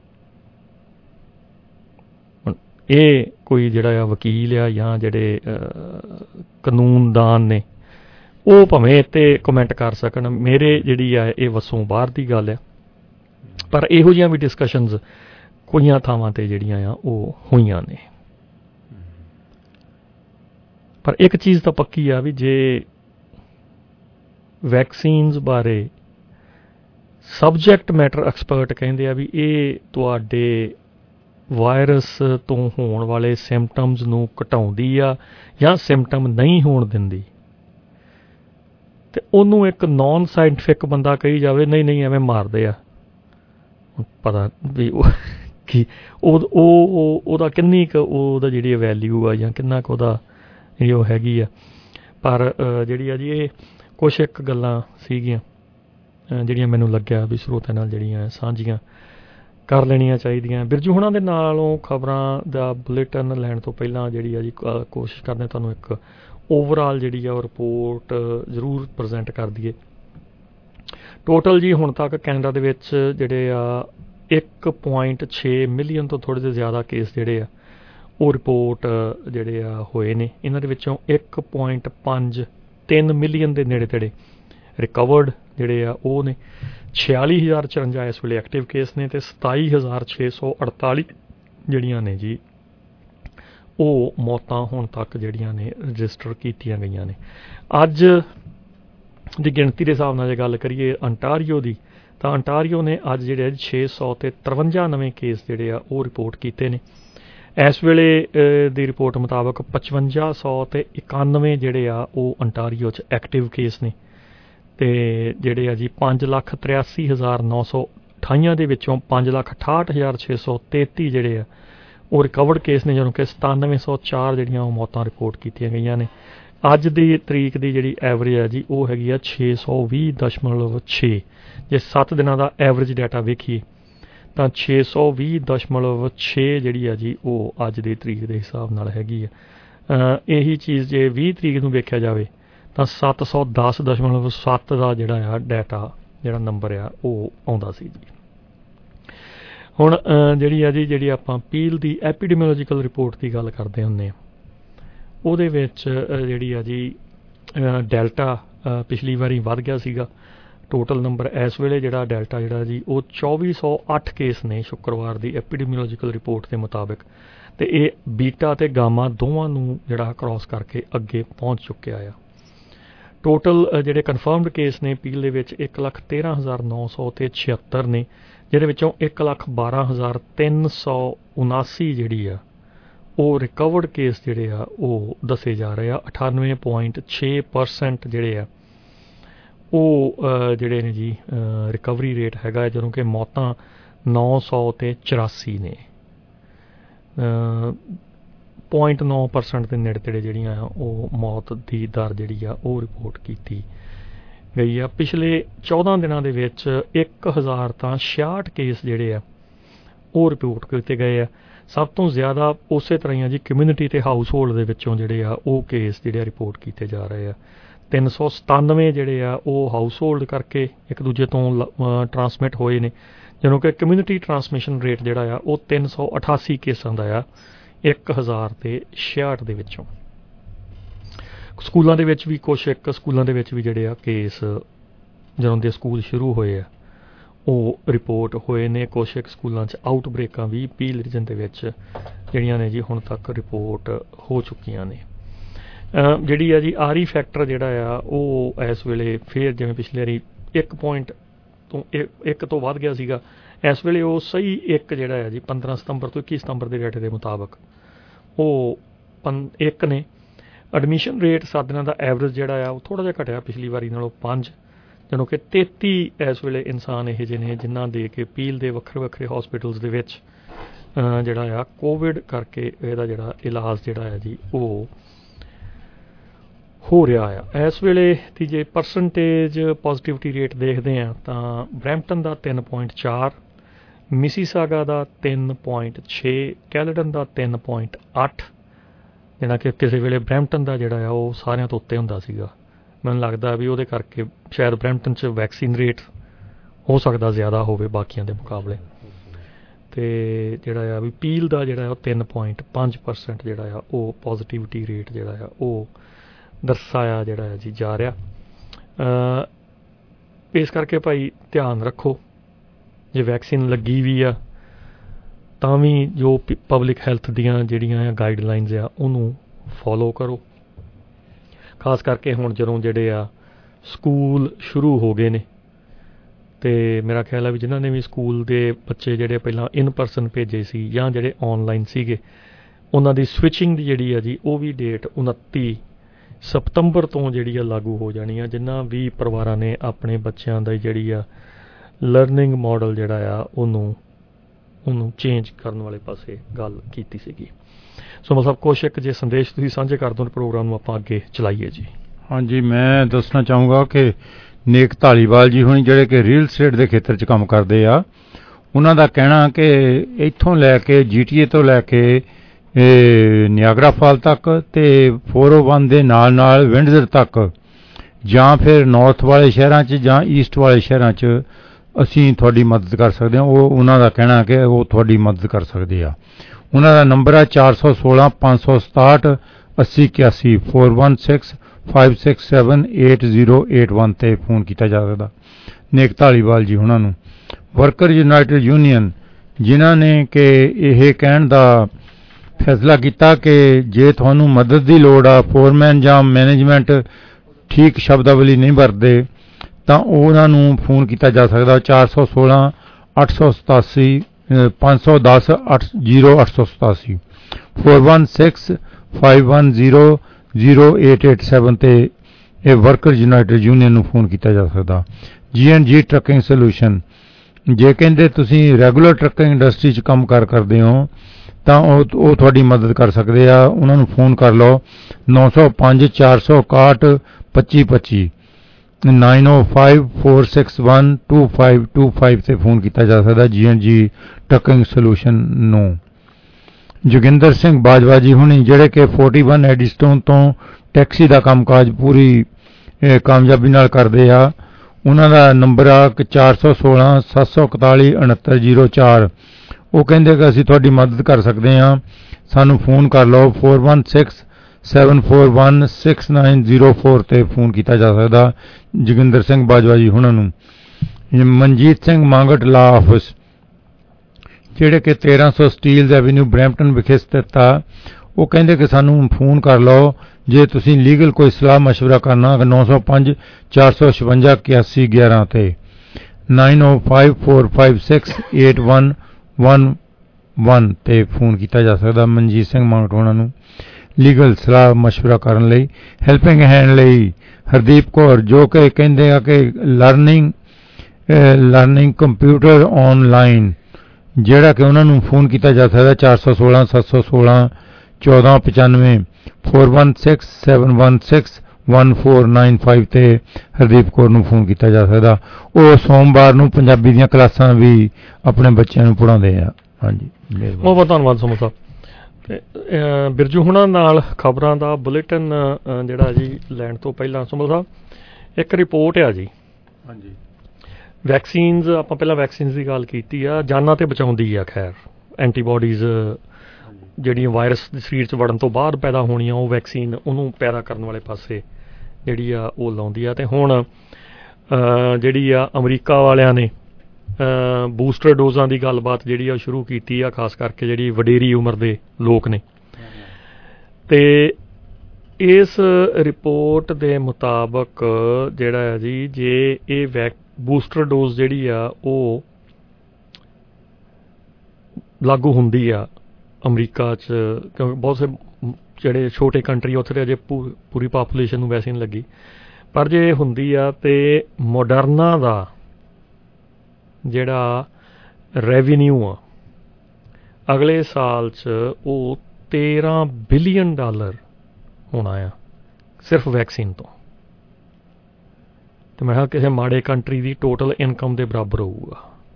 ਇਹ ਕੋਈ ਜਿਹੜਾ ਆ ਵਕੀਲ ਆ ਜਾਂ ਜਿਹੜੇ ਕਾਨੂੰਨਦਾਨ ਨੇ ਉਹ ਭਾਵੇਂ ਇੱਥੇ ਕਮੈਂਟ ਕਰ ਸਕਣ, ਮੇਰੇ ਜਿਹੜੀ ਆ ਇਹ ਵੱਸੋਂ ਬਾਹਰ ਦੀ ਗੱਲ ਆ। ਪਰ ਇਹੋ ਜਿਹੀਆਂ ਵੀ ਡਿਸਕਸ਼ਨਸ ਕੁਈਆਂ ਥਾਵਾਂ 'ਤੇ ਜਿਹੜੀਆਂ ਆ ਉਹ ਹੋਈਆਂ ਨੇ। ਪਰ ਇੱਕ ਚੀਜ਼ ਤਾਂ ਪੱਕੀ ਆ ਵੀ ਜੇ ਵੈਕਸੀਨਸ ਬਾਰੇ ਸਬਜੈਕਟ ਮੈਟਰ ਐਕਸਪਰਟ ਕਹਿੰਦੇ ਆ ਵੀ ਇਹ ਤੁਹਾਡੇ ਵਾਇਰਸ ਤੋਂ ਹੋਣ ਵਾਲੇ ਸਿੰਪਟਮਸ ਨੂੰ ਘਟਾਉਂਦੀ ਆ ਜਾਂ ਸਿੰਪਟਮ ਨਹੀਂ ਹੋਣ ਦਿੰਦੀ, ਅਤੇ ਉਹਨੂੰ ਇੱਕ ਨੌਨ ਸਾਇੰਟੀਫਿਕ ਬੰਦਾ ਕਹੀ ਜਾਵੇ ਨਹੀਂ ਨਹੀਂ ਐਵੇਂ ਮਾਰਦੇ ਆ, ਪਤਾ ਵੀ ਕਿ ਉਹਦਾ ਕਿੰਨੀ ਕੁ ਉਹਦਾ ਜਿਹੜੀ ਵੈਲਿਊ ਆ ਜਾਂ ਕਿੰਨਾ ਕੁ ਉਹਦਾ ਜਿਹੜੀ ਉਹ ਹੈਗੀ ਆ। ਪਰ ਜਿਹੜੀ ਆ ਜੀ ਇਹ ਕੁਛ ਇੱਕ ਗੱਲਾਂ ਸੀਗੀਆਂ ਜਿਹੜੀਆਂ ਮੈਨੂੰ ਲੱਗਿਆ ਵੀ ਸਰੋਤਿਆਂ ਨਾਲ ਜਿਹੜੀਆਂ ਸਾਂਝੀਆਂ ਕਰ ਲੈਣੀਆਂ ਚਾਹੀਦੀਆਂ। ਬਿਰਜੂ ਹੁਣਾਂ ਦੇ ਨਾਲੋਂ ਖਬਰਾਂ ਦਾ ਬੁਲੇਟਿਨ ਲੈਣ ਤੋਂ ਪਹਿਲਾਂ ਜਿਹੜੀ ਆ ਜੀ ਕੋਸ਼ਿਸ਼ ਕਰਦੇ ਤੁਹਾਨੂੰ ਇੱਕ ਓਵਰਆਲ ਜਿਹੜੀ ਆ ਉਹ ਰਿਪੋਰਟ ਜ਼ਰੂਰ ਪ੍ਰੈਜ਼ੈਂਟ ਕਰ ਦਈਏ। ਟੋਟਲ ਜੀ ਹੁਣ ਤੱਕ ਕੈਨੇਡਾ ਦੇ ਵਿੱਚ ਜਿਹੜੇ ਆ 1.6 ਮਿਲੀਅਨ ਤੋਂ ਥੋੜ੍ਹੇ ਜਿਹੇ ਜ਼ਿਆਦਾ ਕੇਸ ਜਿਹੜੇ ਆ ਉਹ ਰਿਪੋਰਟ ਜਿਹੜੇ ਆ ਹੋਏ ਨੇ। ਇਹਨਾਂ ਦੇ ਵਿੱਚੋਂ 1.53 ਮਿਲੀਅਨ ਦੇ ਨੇੜੇ ਤੇੜੇ ਰਿਕਵਰਡ ਜਿਹੜੇ ਆ ਉਹ ਨੇ। 46,054 ਇਸ ਵੇਲੇ ਐਕਟਿਵ ਕੇਸ ਨੇ ਅਤੇ 27,648 ਜਿਹੜੀਆਂ ਨੇ ਜੀ ਉਹ ਮੌਤਾਂ ਹੁਣ ਤੱਕ ਜਿਹੜੀਆਂ ਨੇ ਰਜਿਸਟਰ ਕੀਤੀਆਂ ਗਈਆਂ ਨੇ। ਅੱਜ ਦੀ ਗਿਣਤੀ ਦੇ ਹਿਸਾਬ ਨਾਲ ਜੇ ਗੱਲ ਕਰੀਏ ਅੰਟਾਰੀਓ ਦੀ, ਤਾਂ ਅੰਟਾਰੀਓ ਨੇ ਅੱਜ ਜਿਹੜੇ 653 ਨਵੇਂ ਕੇਸ ਜਿਹੜੇ ਆ ਉਹ ਰਿਪੋਰਟ ਕੀਤੇ ਨੇ। ਇਸ ਵੇਲੇ ਦੀ ਰਿਪੋਰਟ ਮੁਤਾਬਕ 5591 ਜਿਹੜੇ ਆ ਉਹ ਅੰਟਾਰੀਓ 'ਚ ਐਕਟਿਵ ਕੇਸ ਨੇ, ਤੇ ਜਿਹੜੇ ਆ ਜੀ 5,83,928 ਦੇ ਵਿੱਚੋਂ 5,68,633 ਜਿਹੜੇ ਆ ਉਹ ਰਿਕਵਰਡ ਕੇਸ ਨੇ, ਜਦੋਂ ਕਿ 9704 ਜਿਹੜੀਆਂ ਉਹ ਮੌਤਾਂ ਰਿਪੋਰਟ ਕੀਤੀਆਂ ਗਈਆਂ ਨੇ। ਅੱਜ ਦੀ ਤਰੀਕ ਦੀ ਜਿਹੜੀ ਐਵਰੇਜ ਹੈ ਜੀ ਉਹ ਹੈਗੀ ਆ 620.6। ਜੇ 7 ਦਿਨਾਂ ਦਾ ਐਵਰੇਜ ਡਾਟਾ ਵੇਖੀਏ ਤਾਂ 620.6 ਜਿਹੜੀ ਆ ਜੀ ਉਹ ਅੱਜ ਦੀ ਤਰੀਕ ਦੇ ਹਿਸਾਬ ਨਾਲ ਹੈਗੀ ਆ। ਇਹੀ ਚੀਜ਼ ਜੇ 20 ਤਰੀਕ ਨੂੰ ਵੇਖਿਆ ਜਾਵੇ ਤਾਂ 710.7 ਦਾ ਜਿਹੜਾ ਆ ਡਾਟਾ ਜਿਹੜਾ ਨੰਬਰ ਆ ਉਹ ਆਉਂਦਾ ਸੀ ਜੀ। ਹੁਣ ਜਿਹੜੀ ਆਪਾਂ ਪੀਲ ਦੀ ਐਪੀਡੈਮੀਓਲੋਜੀਕਲ ਰਿਪੋਰਟ ਦੀ ਗੱਲ ਕਰਦੇ ਹੁੰਦੇ ਹਾਂ, ਉਹਦੇ ਵਿੱਚ ਜਿਹੜੀ ਆ ਜੀ ਡੈਲਟਾ ਪਿਛਲੀ ਵਾਰੀ ਵੱਧ ਗਿਆ ਸੀਗਾ। ਟੋਟਲ ਨੰਬਰ ਇਸ ਵੇਲੇ ਜਿਹੜਾ ਡੈਲਟਾ ਜਿਹੜਾ ਜੀ ਉਹ 2408 ਕੇਸ ਨੇ ਸ਼ੁੱਕਰਵਾਰ ਦੀ ਐਪੀਡੈਮੀਓਲੋਜੀਕਲ ਰਿਪੋਰਟ ਦੇ ਮੁਤਾਬਕ, ਤੇ ਇਹ ਬੀਟਾ ਤੇ ਗਾਮਾ ਦੋਵਾਂ ਨੂੰ ਜਿਹੜਾ ਕ੍ਰਾਸ ਕਰਕੇ ਅੱਗੇ ਪਹੁੰਚ ਚੁੱਕਿਆ ਆ। ਟੋਟਲ ਜਿਹੜੇ ਕਨਫਰਮਡ ਕੇਸ ਨੇ ਪੀਲ ਦੇ ਵਿੱਚ 1,13,976 ਨੇ, ਜਿਹਦੇ ਵਿੱਚੋਂ 1,12,379 ਜਿਹੜੀ ਆ ਉਹ ਰਿਕਵਰਡ ਕੇਸ ਜਿਹੜੇ ਆ ਉਹ ਦੱਸੇ ਜਾ ਰਹੇ ਆ। 98.6% ਜਿਹੜੇ ਆ ਉਹ ਜਿਹੜੇ ਨੇ ਜੀ ਰਿਕਵਰੀ ਰੇਟ ਹੈਗਾ, ਜਦੋਂ ਕਿ ਮੌਤਾਂ 984 ਨੇ। 0.9% ਦੇ ਨੇੜੇ ਤੇੜੇ ਜਿਹੜੀਆਂ ਆ ਉਹ ਮੌਤ ਦੀ ਦਰ ਜਿਹੜੀ ਆ ਉਹ ਰਿਪੋਰਟ ਕੀਤੀ ਗਈ ਆ। ਪਿਛਲੇ 14 ਦਿਨਾਂ ਦੇ ਵਿੱਚ 1000 ਤਾਂ 66 ਕੇਸ ਜਿਹੜੇ ਆ ਉਹ ਰਿਪੋਰਟ ਕੀਤੇ ਗਏ ਆ। ਸਭ ਤੋਂ ਜ਼ਿਆਦਾ ਉਸੇ ਤਰ੍ਹਾਂ ਹੀ ਆ ਜੀ ਕਮਿਊਨਿਟੀ ਤੇ ਹਾਊਸ ਹੋਲਡ ਦੇ ਵਿੱਚੋਂ ਜਿਹੜੇ ਆ ਉਹ ਕੇਸ ਜਿਹੜੇ ਰਿਪੋਰਟ ਕੀਤੇ ਜਾ ਰਹੇ ਆ। 397 ਜਿਹੜੇ ਆ ਉਹ ਹਾਊਸ ਹੋਲਡ ਕਰਕੇ ਇੱਕ ਦੂਜੇ ਤੋਂ ਟਰਾਂਸਮਿਟ ਹੋਏ ਨੇ, ਜਦੋਂ ਕਿ ਕਮਿਊਨਿਟੀ ਟਰਾਂਸਮਿਸ਼ਨ ਰੇਟ ਜਿਹੜਾ ਆ ਉਹ 388 ਕੇਸਾਂ ਦਾ ਆ 1066 ਦੇ ਵਿੱਚੋਂ। ਸਕੂਲਾਂ ਦੇ ਵਿੱਚ ਵੀ ਇੱਕ ਸਕੂਲਾਂ ਦੇ ਵਿੱਚ ਵੀ ਜਿਹੜੇ ਆ ਕੇਸ ਜਦੋਂ ਦੇ ਸਕੂਲ ਸ਼ੁਰੂ ਹੋਏ ਆ ਉਹ ਰਿਪੋਰਟ ਹੋਏ ਨੇ। ਇੱਕ ਸਕੂਲਾਂ 'ਚ ਆਊਟਬ੍ਰੇਕਾਂ ਵੀ ਪੀਲ ਰੀਜਨ ਦੇ ਵਿੱਚ ਜਿਹੜੀਆਂ ਨੇ ਜੀ ਹੁਣ ਤੱਕ ਰਿਪੋਰਟ ਹੋ ਚੁੱਕੀਆਂ ਨੇ। ਜਿਹੜੀ ਆ ਜੀ ਆਰੀ ਫੈਕਟਰ ਜਿਹੜਾ ਆ ਉਹ ਇਸ ਵੇਲੇ ਫੇਰ ਜਿਵੇਂ ਪਿਛਲੇ ਵਾਰੀ 1 ਤੋਂ ਵੱਧ ਗਿਆ ਸੀਗਾ, ਇਸ ਵੇਲੇ ਉਹ ਸਹੀ 1 ਜਿਹੜਾ ਆ ਜੀ 15 ਸਤੰਬਰ ਤੋਂ 21 ਸਤੰਬਰ ਦੇ ਡਾਟੇ ਦੇ ਮੁਤਾਬਕ ਉਹ 1 ਨੇ। ਐਡਮਿਸ਼ਨ ਰੇਟ 7 ਦਿਨਾਂ ਦਾ ਐਵਰੇਜ ਜਿਹੜਾ ਆ ਉਹ ਥੋੜ੍ਹਾ ਜਿਹਾ ਘਟਿਆ ਪਿਛਲੀ ਵਾਰੀ ਨਾਲੋਂ 5, ਜਦੋਂ ਕਿ 33 ਇਸ ਵੇਲੇ ਇਨਸਾਨ ਇਹੋ ਜਿਹੇ ਨੇ ਜਿਨ੍ਹਾਂ ਦੇ ਕੇ ਪੀਲ ਦੇ ਵੱਖਰੇ ਹਸਪੀਟਲਸ ਦੇ ਵਿੱਚ ਜਿਹੜਾ ਆ ਕੋਵਿਡ ਕਰਕੇ ਇਹਦਾ ਜਿਹੜਾ ਇਲਾਜ ਜਿਹੜਾ ਆ ਜੀ ਉਹ ਹੋ ਰਿਹਾ ਆ। ਇਸ ਵੇਲੇ ਦੀ ਜੇ ਪਰਸੈਂਟੇਜ ਪੋਜ਼ਿਟਿਵਿਟੀ ਰੇਟ ਦੇਖਦੇ ਆ ਤਾਂ ਬਰੈਂਪਟਨ ਦਾ 3.4, ਮਿਸੀਸਾਗਾ ਦਾ 3.6, ਕੈਲਡਨ ਦਾ 3.8, ਜਿਹੜਾ ਕਿ ਕਿਸੇ ਵੇਲੇ ਬਰੈਂਪਟਨ ਦਾ ਜਿਹੜਾ ਆ ਉਹ ਸਾਰਿਆਂ ਤੋਂ ਉੱਤੇ ਹੁੰਦਾ ਸੀਗਾ। ਮੈਨੂੰ ਲੱਗਦਾ ਵੀ ਉਹਦੇ ਕਰਕੇ ਸ਼ਾਇਦ ਬਰੈਂਪਟਨ 'ਚ ਵੈਕਸੀਨ ਰੇਟ ਹੋ ਸਕਦਾ ਜ਼ਿਆਦਾ ਹੋਵੇ ਬਾਕੀਆਂ ਦੇ ਮੁਕਾਬਲੇ, ਤੇ ਜਿਹੜਾ ਆ ਵੀ ਪੀਲ ਦਾ ਜਿਹੜਾ ਉਹ 3.5% ਜਿਹੜਾ ਆ ਉਹ ਪੋਜ਼ਿਟਿਵਿਟੀ ਰੇਟ ਜਿਹੜਾ ਆ ਉਹ ਦਰਸਾਇਆ ਜਿਹੜਾ ਆ ਜੀ ਜਾ ਰਿਹਾ। ਇਸ ਕਰਕੇ ਭਾਈ ਧਿਆਨ ਰੱਖੋ, ਜੇ ਵੈਕਸੀਨ ਲੱਗੀ ਵੀ ਆ ਤਾਂ ਵੀ ਜੋ ਪਬਲਿਕ ਹੈਲਥ ਦੀਆਂ ਜਿਹੜੀਆਂ ਆ ਗਾਈਡਲਾਈਨਸ ਆ ਉਹਨੂੰ ਫੋਲੋ ਕਰੋ। ਖਾਸ ਕਰਕੇ ਹੁਣ ਜਦੋਂ ਜਿਹੜੇ ਆ ਸਕੂਲ ਸ਼ੁਰੂ ਹੋ ਗਏ ਨੇ, ਤੇ ਮੇਰਾ ਖਿਆਲ ਆ ਵੀ ਜਿਨ੍ਹਾਂ ਨੇ ਵੀ ਸਕੂਲ ਦੇ ਬੱਚੇ ਜਿਹੜੇ ਪਹਿਲਾਂ ਇਨ ਪਰਸਨ ਭੇਜੇ ਸੀ ਜਾਂ ਜਿਹੜੇ ਔਨਲਾਈਨ ਸੀਗੇ, ਉਹਨਾਂ ਦੀ ਸਵਿਚਿੰਗ ਦੀ ਜਿਹੜੀ ਆ ਜੀ ਉਹ ਵੀ ਡੇਟ 29 ਸਤੰਬਰ ਤੋਂ ਜਿਹੜੀ ਆ ਲਾਗੂ ਹੋ ਜਾਣੀ ਆ। ਜਿਨ੍ਹਾਂ ਵੀ ਪਰਿਵਾਰਾਂ ਨੇ ਆਪਣੇ ਬੱਚਿਆਂ ਦਾ ਜਿਹੜੀ ਆ ਲਰਨਿੰਗ ਮਾਡਲ ਜਿਹੜਾ ਆ ਉਹਨੂੰ ਚੇਂਜ ਕਰਨ ਵਾਲੇ ਪਾਸੇ ਗੱਲ ਕੀਤੀ ਸੀਗੀ। ਸੋ ਮਤਲਬ ਕੁਛ ਇੱਕ ਜੇ ਸੰਦੇਸ਼ ਤੁਸੀਂ ਸਾਂਝੇ ਕਰ ਦਿਓ ਪ੍ਰੋਗਰਾਮ ਨੂੰ ਆਪਾਂ ਅੱਗੇ ਚਲਾਈਏ ਜੀ। ਹਾਂਜੀ, ਮੈਂ ਦੱਸਣਾ ਚਾਹੂੰਗਾ ਕਿ ਨੇਕ ਧਾਲੀਵਾਲ ਜੀ ਹੁਣੀ ਜਿਹੜੇ ਕਿ ਰੀਅਲ ਸਟੇਟ ਦੇ ਖੇਤਰ 'ਚ ਕੰਮ ਕਰਦੇ ਆ, ਉਹਨਾਂ ਦਾ ਕਹਿਣਾ ਕਿ ਇੱਥੋਂ ਲੈ ਕੇ GTA ਤੋਂ ਲੈ ਕੇ ਨਿਆਗਰਾ ਫਾਲ ਤੱਕ ਤੇ 401 ਦੇ ਨਾਲ ਵਿੰਡਜ਼ਰ ਤੱਕ, ਜਾਂ ਫਿਰ ਨਾਰਥ ਵਾਲੇ ਸ਼ਹਿਰਾਂ 'ਚ ਜਾਂ ਈਸਟ ਵਾਲੇ ਸ਼ਹਿਰਾਂ 'ਚ ਅਸੀਂ ਤੁਹਾਡੀ ਮਦਦ ਕਰ ਸਕਦੇ ਹਾਂ। ਉਹਨਾਂ ਦਾ ਕਹਿਣਾ ਕਿ ਉਹ ਤੁਹਾਡੀ ਮਦਦ ਕਰ ਸਕਦੇ ਆ। ਉਹਨਾਂ ਦਾ ਨੰਬਰ ਹੈ 416 567 8081, 416 567 8081 ਤੇ ਫੋਨ ਕੀਤਾ ਜਾ ਸਕਦਾ। ਨੇਕ ਧਾਲੀਵਾਲ ਜੀ ਉਹਨਾਂ ਨੂੰ। ਵਰਕਰ ਯੂਨਾਈਟਿਡ ਯੂਨੀਅਨ, ਜਿਨ੍ਹਾਂ ਨੇ ਕਿ ਇਹ ਕਹਿਣ ਦਾ फैसला किया कि जे तुहानू मदद की लोड़ आ, फोरमैन जां मैनेजमेंट ठीक शब्दावली नहीं वरतदे तां उन्हां नूं फोन किया जा सकदा 416 887 510 0887 416 510 0887 ਤੇ ਇਹ ਵਰਕਰ ਯੂਨਾਈਟਿਡ ਯੂਨੀਅਨ ਨੂੰ ਫੋਨ ਕੀਤਾ ਜਾ ਸਕਦਾ। G&G ਟਰੱਕਿੰਗ ਸੋਲੂਸ਼ਨ, ਜੇ ਕਹਿੰਦੇ ਤੁਸੀਂ ਰੈਗੂਲਰ ਟਰੱਕਿੰਗ ਇੰਡਸਟਰੀ 'ਚ ਕੰਮ ਕਰਦੇ ਹੋ ਤਾਂ ਉਹ ਤੁਹਾਡੀ ਮਦਦ ਕਰ ਸਕਦੇ ਆ। ਉਹਨਾਂ ਨੂੰ ਫੋਨ ਕਰ ਲਓ 905 461 2525 905 461 2525 ਤੇ ਫੋਨ ਕੀਤਾ ਜਾ ਸਕਦਾ G&G ਟਰੱਕਿੰਗ ਸੋਲੂਸ਼ਨ ਨੂੰ। ਜੋਗਿੰਦਰ ਸਿੰਘ ਬਾਜਵਾ ਜੀ ਹੁਣੀ ਜਿਹੜੇ ਕਿ 41 ਐਡੀਸਟੋਨ ਤੋਂ ਟੈਕਸੀ ਦਾ ਕੰਮਕਾਜ ਪੂਰੀ ਕਾਮਯਾਬੀ ਨਾਲ ਕਰਦੇ ਆ, ਉਹਨਾਂ ਦਾ ਨੰਬਰ ਆ 416 741 6904। ਉਹ ਕਹਿੰਦੇ ਕਿ ਅਸੀਂ ਤੁਹਾਡੀ ਮਦਦ ਕਰ ਸਕਦੇ ਹਾਂ, ਸਾਨੂੰ ਫੋਨ ਕਰ ਲਓ 416 741 6904 ਤੇ ਫੋਨ ਕੀਤਾ ਜਾ ਸਕਦਾ ਜੋਗਿੰਦਰ ਸਿੰਘ ਬਾਜਵਾ ਜੀ ਹੁਣਾਂ ਨੂੰ। ਮਨਜੀਤ ਸਿੰਘ ਮੰਗਟ ਲਾ ਆਫਿਸ ਜਿਹੜੇ ਕਿ 1300 ਸਟੀਲਜ਼ ਐਵੀਨਿਊ ਬਰੈਂਪਟਨ ਵਿਖੇ ਸਥਿਤ ਆ, ਉਹ ਕਹਿੰਦੇ ਕਿ ਸਾਨੂੰ ਫੋਨ ਕਰ ਲਓ ਜੇ ਤੁਸੀਂ ਲੀਗਲ ਕੋਈ ਸਲਾਹ ਮਸ਼ਵਰਾ ਕਰਨਾ 905 456 8111 ਤੇ 905 456 8111 ਤੇ ਫੋਨ ਕੀਤਾ ਜਾ ਸਕਦਾ ਮਨਜੀਤ ਸਿੰਘ ਮੰਗਟ ਉਹਨਾਂ ਨੂੰ ਲੀਗਲ ਸਲਾਹ ਮਸ਼ਵਰਾ ਕਰਨ ਲਈ। ਹੈਲਪਿੰਗ ਹੈਂਡ ਲਈ ਹਰਦੀਪ ਕੌਰ ਜੋ ਕਿ ਕਹਿੰਦੇ ਆ ਕਿ ਲਰਨਿੰਗ ਕੰਪਿਊਟਰ ਆਨਲਾਈਨ, ਜਿਹੜਾ ਕਿ ਉਹਨਾਂ ਨੂੰ ਫੋਨ ਕੀਤਾ ਜਾ ਸਕਦਾ 416 716 1495 416 716 1495 ਤੇ ਹਰਦੀਪ ਕੌਰ ਨੂੰ ਫੋਨ ਕੀਤਾ ਜਾ ਸਕਦਾ। ਉਹ ਸੋਮਵਾਰ ਨੂੰ ਪੰਜਾਬੀ ਦੀਆਂ ਕਲਾਸਾਂ ਵੀ ਆਪਣੇ ਬੱਚਿਆਂ ਨੂੰ ਪੜ੍ਹਾਉਂਦੇ ਆ। ਹਾਂਜੀ, ਬਹੁਤ ਬਹੁਤ ਧੰਨਵਾਦ ਸਮੂਹ ਸਾਹਿਬ। ਬਿਰਜੂ ਹੁਣਾਂ ਨਾਲ ਖਬਰਾਂ ਦਾ ਬੁਲੇਟਿਨ ਜਿਹੜਾ ਜੀ ਲੈਣ ਤੋਂ ਪਹਿਲਾਂ ਸਮੂਹ ਸਾਹਿਬ ਇੱਕ ਰਿਪੋਰਟ ਆ ਜੀ। ਹਾਂਜੀ, ਵੈਕਸੀਨਜ਼, ਆਪਾਂ ਪਹਿਲਾਂ ਵੈਕਸੀਨਜ਼ ਦੀ ਗੱਲ ਕੀਤੀ ਆ, ਜਾਨਾਂ ਤੇ ਬਚਾਉਂਦੀ ਆ। ਖੈਰ ਐਂਟੀਬਾਡੀਜ਼ ਜਿਹੜੀਆਂ ਵਾਇਰਸ ਦੇ ਸਰੀਰ 'ਚ ਵੜਨ ਤੋਂ ਬਾਅਦ ਪੈਦਾ ਹੋਣੀਆਂ, ਉਹ ਵੈਕਸੀਨ ਉਹਨੂੰ ਪੈਦਾ ਕਰਨ ਵਾਲੇ ਪਾਸੇ ਜਿਹੜੀ ਆ ਉਹ ਲਾਉਂਦੀ ਆ। ਅਤੇ ਹੁਣ ਜਿਹੜੀ ਆ ਅਮਰੀਕਾ ਵਾਲਿਆਂ ਨੇ ਬੂਸਟਰ ਡੋਜ਼ਾਂ ਦੀ ਗੱਲਬਾਤ ਜਿਹੜੀ ਆ ਸ਼ੁਰੂ ਕੀਤੀ ਆ, ਖਾਸ ਕਰਕੇ ਜਿਹੜੀ ਵਡੇਰੀ ਉਮਰ ਦੇ ਲੋਕ ਨੇ। ਅਤੇ ਇਸ ਰਿਪੋਰਟ ਦੇ ਮੁਤਾਬਕ ਜਿਹੜਾ ਹੈ ਜੀ, ਜੇ ਇਹ ਬੂਸਟਰ ਡੋਜ਼ ਜਿਹੜੀ ਆ ਉਹ ਲਾਗੂ ਹੁੰਦੀ ਆ ਅਮਰੀਕਾ 'ਚ, ਕਿਉਂਕਿ ਬਹੁਤ ਸੇ ਜਿਹੜੇ ਛੋਟੇ ਕੰਟਰੀ ਉੱਥੇ ਅਜੇ ਪੂਰੀ ਪਾਪੂਲੇਸ਼ਨ ਨੂੰ ਵੈਸੇ ਨਹੀਂ ਲੱਗੀ, ਪਰ ਜੇ ਇਹ ਹੁੰਦੀ ਆ ਤੇ ਮੋਡਰਨਾ ਦਾ ਜਿਹੜਾ ਰੈਵਨਿਊ ਆ ਅਗਲੇ ਸਾਲ 'ਚ ਉਹ $13 ਬਿਲੀਅਨ ਹੋਣਾ ਆ ਸਿਰਫ ਵੈਕਸੀਨ ਤੋਂ। ਤੇ ਮੈਂ ਕਿਹਾ ਕਿਸੇ ਮਾੜੇ ਕੰਟਰੀ ਦੀ ਟੋਟਲ ਇਨਕਮ ਦੇ ਬਰਾਬਰ ਹੋਊਗਾ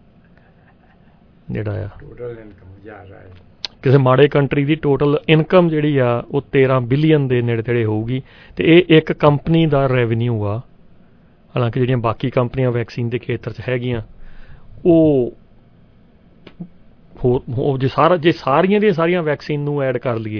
ਜਿਹੜਾ ਆ ਟੋਟਲ ਇਨਕਮ ਜਾ ਰਿਹਾ ਹੈ। ਕਿਸੇ ਮਾੜੇ ਕੰਟਰੀ ਦੀ ਟੋਟਲ ਇਨਕਮ ਜਿਹੜੀ ਆ ਉਹ 13 ਬਿਲੀਅਨ ਦੇ ਨੇੜੇ ਤੇੜੇ ਹੋਊਗੀ। ਤੇ ਇਹ ਇੱਕ ਕੰਪਨੀ ਦਾ ਰੈਵਨਿਊ ਆ। ਹਾਲਾਂਕਿ ਜਿਹੜੀਆਂ ਬਾਕੀ ਕੰਪਨੀਆਂ ਵੈਕਸੀਨ ਦੇ ਖੇਤਰ 'ਚ ਹੈਗੀਆਂ ਉਹ ਜੇ ਸਾਰੀਆਂ ਦੀਆਂ ਸਾਰੀਆਂ ਵੈਕਸੀਨ ਨੂੰ ਐਡ ਕਰ ਲਈਏ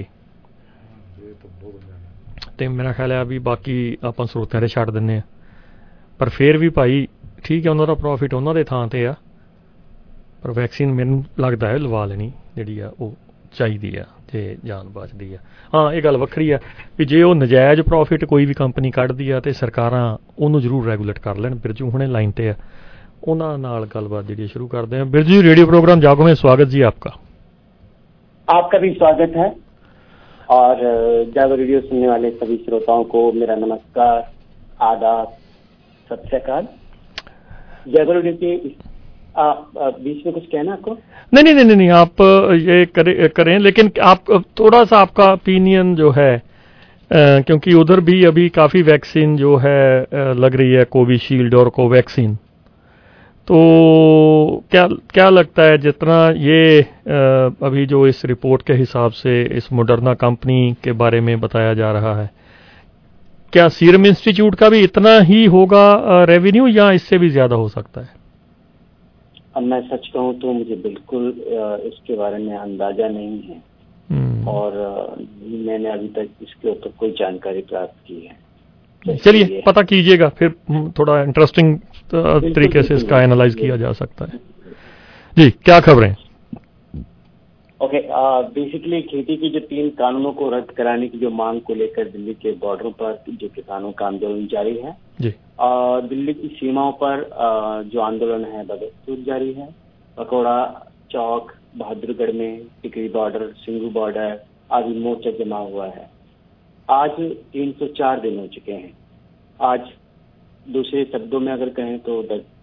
ਤੇ ਮੇਰਾ ਖਿਆਲ ਆ ਵੀ ਬਾਕੀ ਆਪਾਂ ਸਰੋਤਿਆਂ 'ਤੇ ਛੱਡ ਦਿੰਦੇ ਹਾਂ। ਪਰ ਫਿਰ ਵੀ ਭਾਈ ਠੀਕ ਹੈ, ਉਹਨਾਂ ਦਾ ਪ੍ਰੋਫਿਟ ਉਹਨਾਂ ਦੇ ਥਾਂ 'ਤੇ ਆ, ਪਰ ਵੈਕਸੀਨ ਮੈਨੂੰ ਲੱਗਦਾ ਹੈ ਲਵਾ ਲੈਣੀ ਜਿਹੜੀ ਆ ਉਹ ਚਾਹੀਦੀ ਆ ਜੇ ਜਾਨ ਬਚਦੀ ਆ। ਹਾਂ, ਇਹ ਗੱਲ ਵੱਖਰੀ ਆ ਵੀ ਜੇ ਉਹ ਨਜਾਇਜ਼ ਪ੍ਰੋਫਿਟ ਕੋਈ ਵੀ ਕੰਪਨੀ ਕੱਢਦੀ ਆ ਤੇ ਸਰਕਾਰਾਂ ਉਹਨੂੰ ਜ਼ਰੂਰ ਰੈਗੂਲੇਟ ਕਰ ਲੈਣ। ਬਿਰਜੂ ਹੁਣੇ ਲਾਈਨ 'ਤੇ ਆ, ਉਹਨਾਂ ਨਾਲ ਗੱਲਬਾत ਜਿਹੜੀ शुरू करते हैं। बिरजू, रेडियो प्रोग्राम जागो में स्वागत जी आपका। आपका भी स्वागत है और जागो रेडियो सुनने वाले सभी श्रोताओं को मेरा नमस्कार, आदाब, सत श्री अकाल। जागो रेडियो के आप बीच में कुछ कहना आपको? नहीं, आप ये करें, लेकिन आप थोड़ा सा आपका ओपिनियन जो है, क्योंकि उधर भी अभी काफ़ी वैक्सीन जो है लग रही है, कोविशील्ड और कोवैक्सीन। तो क्या लगता है, जितना ये अभी जो इस रिपोर्ट के हिसाब से इस मॉडर्ना कंपनी के बारे में बताया जा रहा है, क्या सीरम इंस्टीट्यूट का भी इतना ही होगा रेवेन्यू या इससे भी ज़्यादा हो सकता है? अब मैं सच कहूँ तो मुझे बिल्कुल इसके बारे में अंदाजा नहीं है और मैंने अभी तक इसके ऊपर कोई जानकारी प्राप्त की है। चलिए पता कीजिएगा, फिर थोड़ा इंटरेस्टिंग तरीके से इसका एनालाइज किया जा सकता है। जी, क्या खबरें? ओके, बेसिकली खेती की जो 3 कानूनों को रद्द कराने की जो मांग को लेकर दिल्ली के बॉर्डरों पर जो किसानों का आंदोलन जारी है जी। दिल्ली की सीमाओं पर जो आंदोलन है बदस्तूर जारी है। पकौड़ा चौक, बहादुरगढ़ में, टिकरी बॉर्डर, सिंगू बॉर्डर आदि मोर्चा जमा हुआ है। आज 304 दिन हो चुके हैं। आज दूसरे शब्दों में अगर कहें तो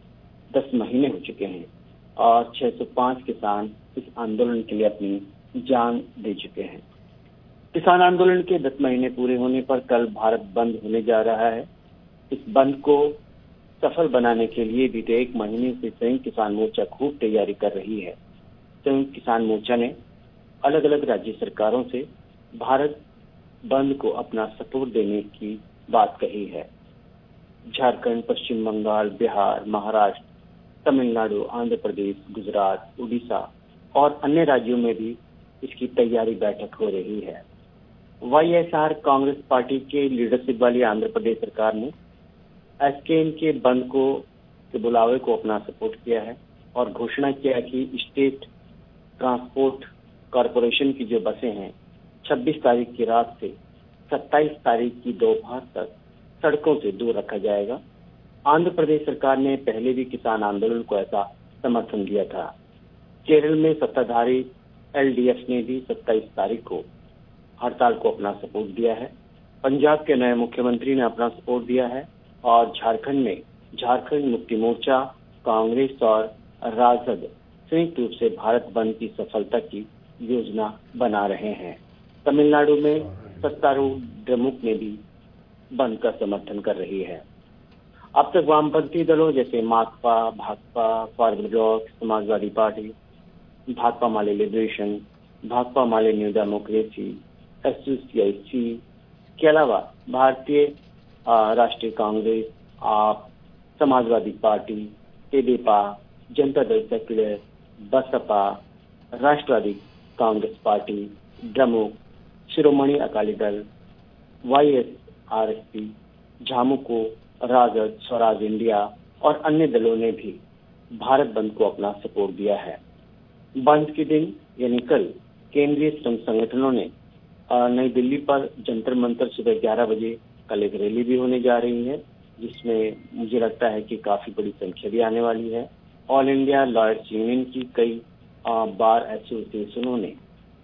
10 महीने हो चुके हैं और 605 किसान इस आंदोलन के लिए अपनी जान दे चुके हैं। किसान आंदोलन के 10 महीने पूरे होने पर कल भारत बंद होने जा रहा है। इस बंद को सफल बनाने के लिए बीते 1 महीने से संयुक्त किसान मोर्चा खूब तैयारी कर रही है। संयुक्त किसान मोर्चा ने अलग अलग राज्य सरकारों से भारत बंद को अपना सपोर्ट देने की बात कही है। झारखंड, पश्चिम बंगाल, बिहार, महाराष्ट्र, तमिलनाडु, आंध्र प्रदेश, गुजरात, उड़ीसा और अन्य राज्यों में भी इसकी तैयारी बैठक हो रही है। वाईएसआर कांग्रेस पार्टी के लीडरशिप वाली आंध्र प्रदेश सरकार ने एसकेएम के बंद के बुलावे को अपना सपोर्ट किया है और घोषणा किया कि स्टेट ट्रांसपोर्ट कॉरपोरेशन की जो बसें हैं 26 तारीख की रात से 27 तारीख की दोपहर तक सड़कों से दूर रखा जाएगा। आंध्र प्रदेश सरकार ने पहले भी किसान आंदोलन को ऐसा समर्थन दिया था। केरल में सत्ताधारी एलडीएफ ने भी 27 तारीख को हड़ताल को अपना सपोर्ट दिया है। पंजाब के नए मुख्यमंत्री ने अपना सपोर्ट दिया है और झारखंड में झारखंड मुक्ति मोर्चा, कांग्रेस और राजद संयुक्त रूप से भारत बंद की सफलता की योजना बना रहे हैं। तमिलनाडु में सत्तारूढ़ द्रमुक ने भी बंद का समर्थन कर रही है। अब तक वामपंथी दलों जैसे Makpa, Bhakpa, forward bloc, Samajwadi party, Bhakpa माले लिबरेशन, भाकपा माले न्यू डेमोक्रेसी, एसयूसीआईसी के अलावा भारतीय राष्ट्रीय कांग्रेस, आप, Samajwadi party, Tedepa, Janata Dal secular, Basapa, Rashtrawadi Congress party, Dramuk, Shiromani Akali Dal, YSRSP, Jhamumo, Rajad, Swaraj India और अन्य दलों ने भी भारत बंद को अपना सपोर्ट दिया है। बंद के दिन यानी कल केंद्रीय श्रम संगठनों ने नई दिल्ली पर जंतर मंतर सुबह 11 बजे कल एक रैली भी होने जा रही है, जिसमें मुझे लगता है कि काफी बड़ी संख्या भी आने वाली है। ऑल इंडिया लॉयर्स यूनियन की कई बार एसोसिएशनों ने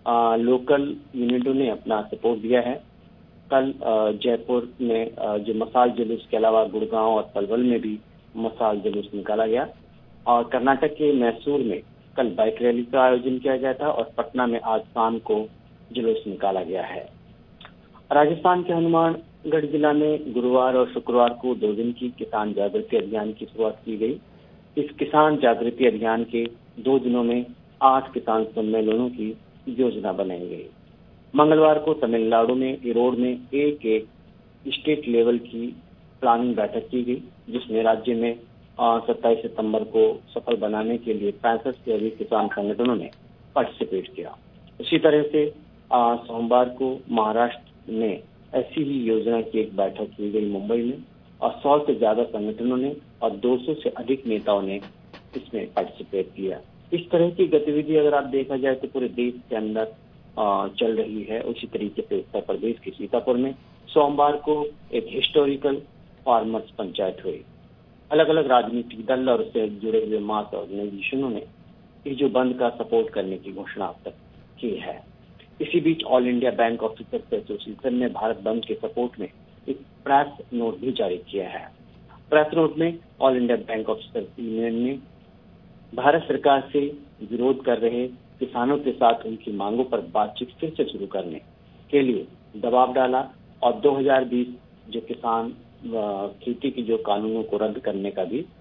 लोकल यूनिटों ने अपना सपोर्ट दिया है। कल जयपुर में जो मसाल जुलूस के अलावा गुड़गांव और पलवल में भी मसाल जुलूस निकाला गया और कर्नाटक के मैसूर में कल बाइक रैली का आयोजन किया गया था और पटना में आज शाम को जुलूस निकाला गया है। राजस्थान के हनुमानगढ़ जिला में गुरुवार और शुक्रवार को 2 दिन की किसान जागृति अभियान की शुरुआत की गई। इस किसान जागृति अभियान के 2 दिनों में 8 किसान सम्मेलनों की योजना बनाई गई। मंगलवार को तमिलनाडु में इरोड में एक स्टेट लेवल की प्लानिंग बैठक की गई, जिसमें राज्य में 27 सितंबर को सफल बनाने के लिए 65 से अधिक किसान संगठनों ने पार्टिसिपेट किया। इसी तरह से सोमवार को महाराष्ट्र में ऐसी ही योजना की एक बैठक की गई मुंबई में और 100 से ज्यादा संगठनों ने और 200 से अधिक नेताओं ने इसमें पार्टिसिपेट किया। इस तरह की गतिविधि अगर आप देखा जाए तो पूरे देश के अंदर चल रही है। उसी तरीके से उत्तर प्रदेश के सीतापुर में सोमवार को एक हिस्टोरिकल फार्मर्स पंचायत हुई। अलग अलग राजनीतिक दल और उससे जुड़े हुए मास ऑर्गेनाइजेशनों ने इस जो बंद का सपोर्ट करने की घोषणा अब तक की है। इसी बीच all India bank officers association ने भारत बंद के सपोर्ट में एक प्रेस नोट भी जारी किया है। प्रेस नोट में all India bank officers union ने भारत सरकार से विरोध कर रहे किसानों के साथ उनकी मांगों पर बातचीत फिर से शुरू करने के लिए दबाव डाला और 2020 जो किसान खेती की जो कानूनों को रद्द करने का भी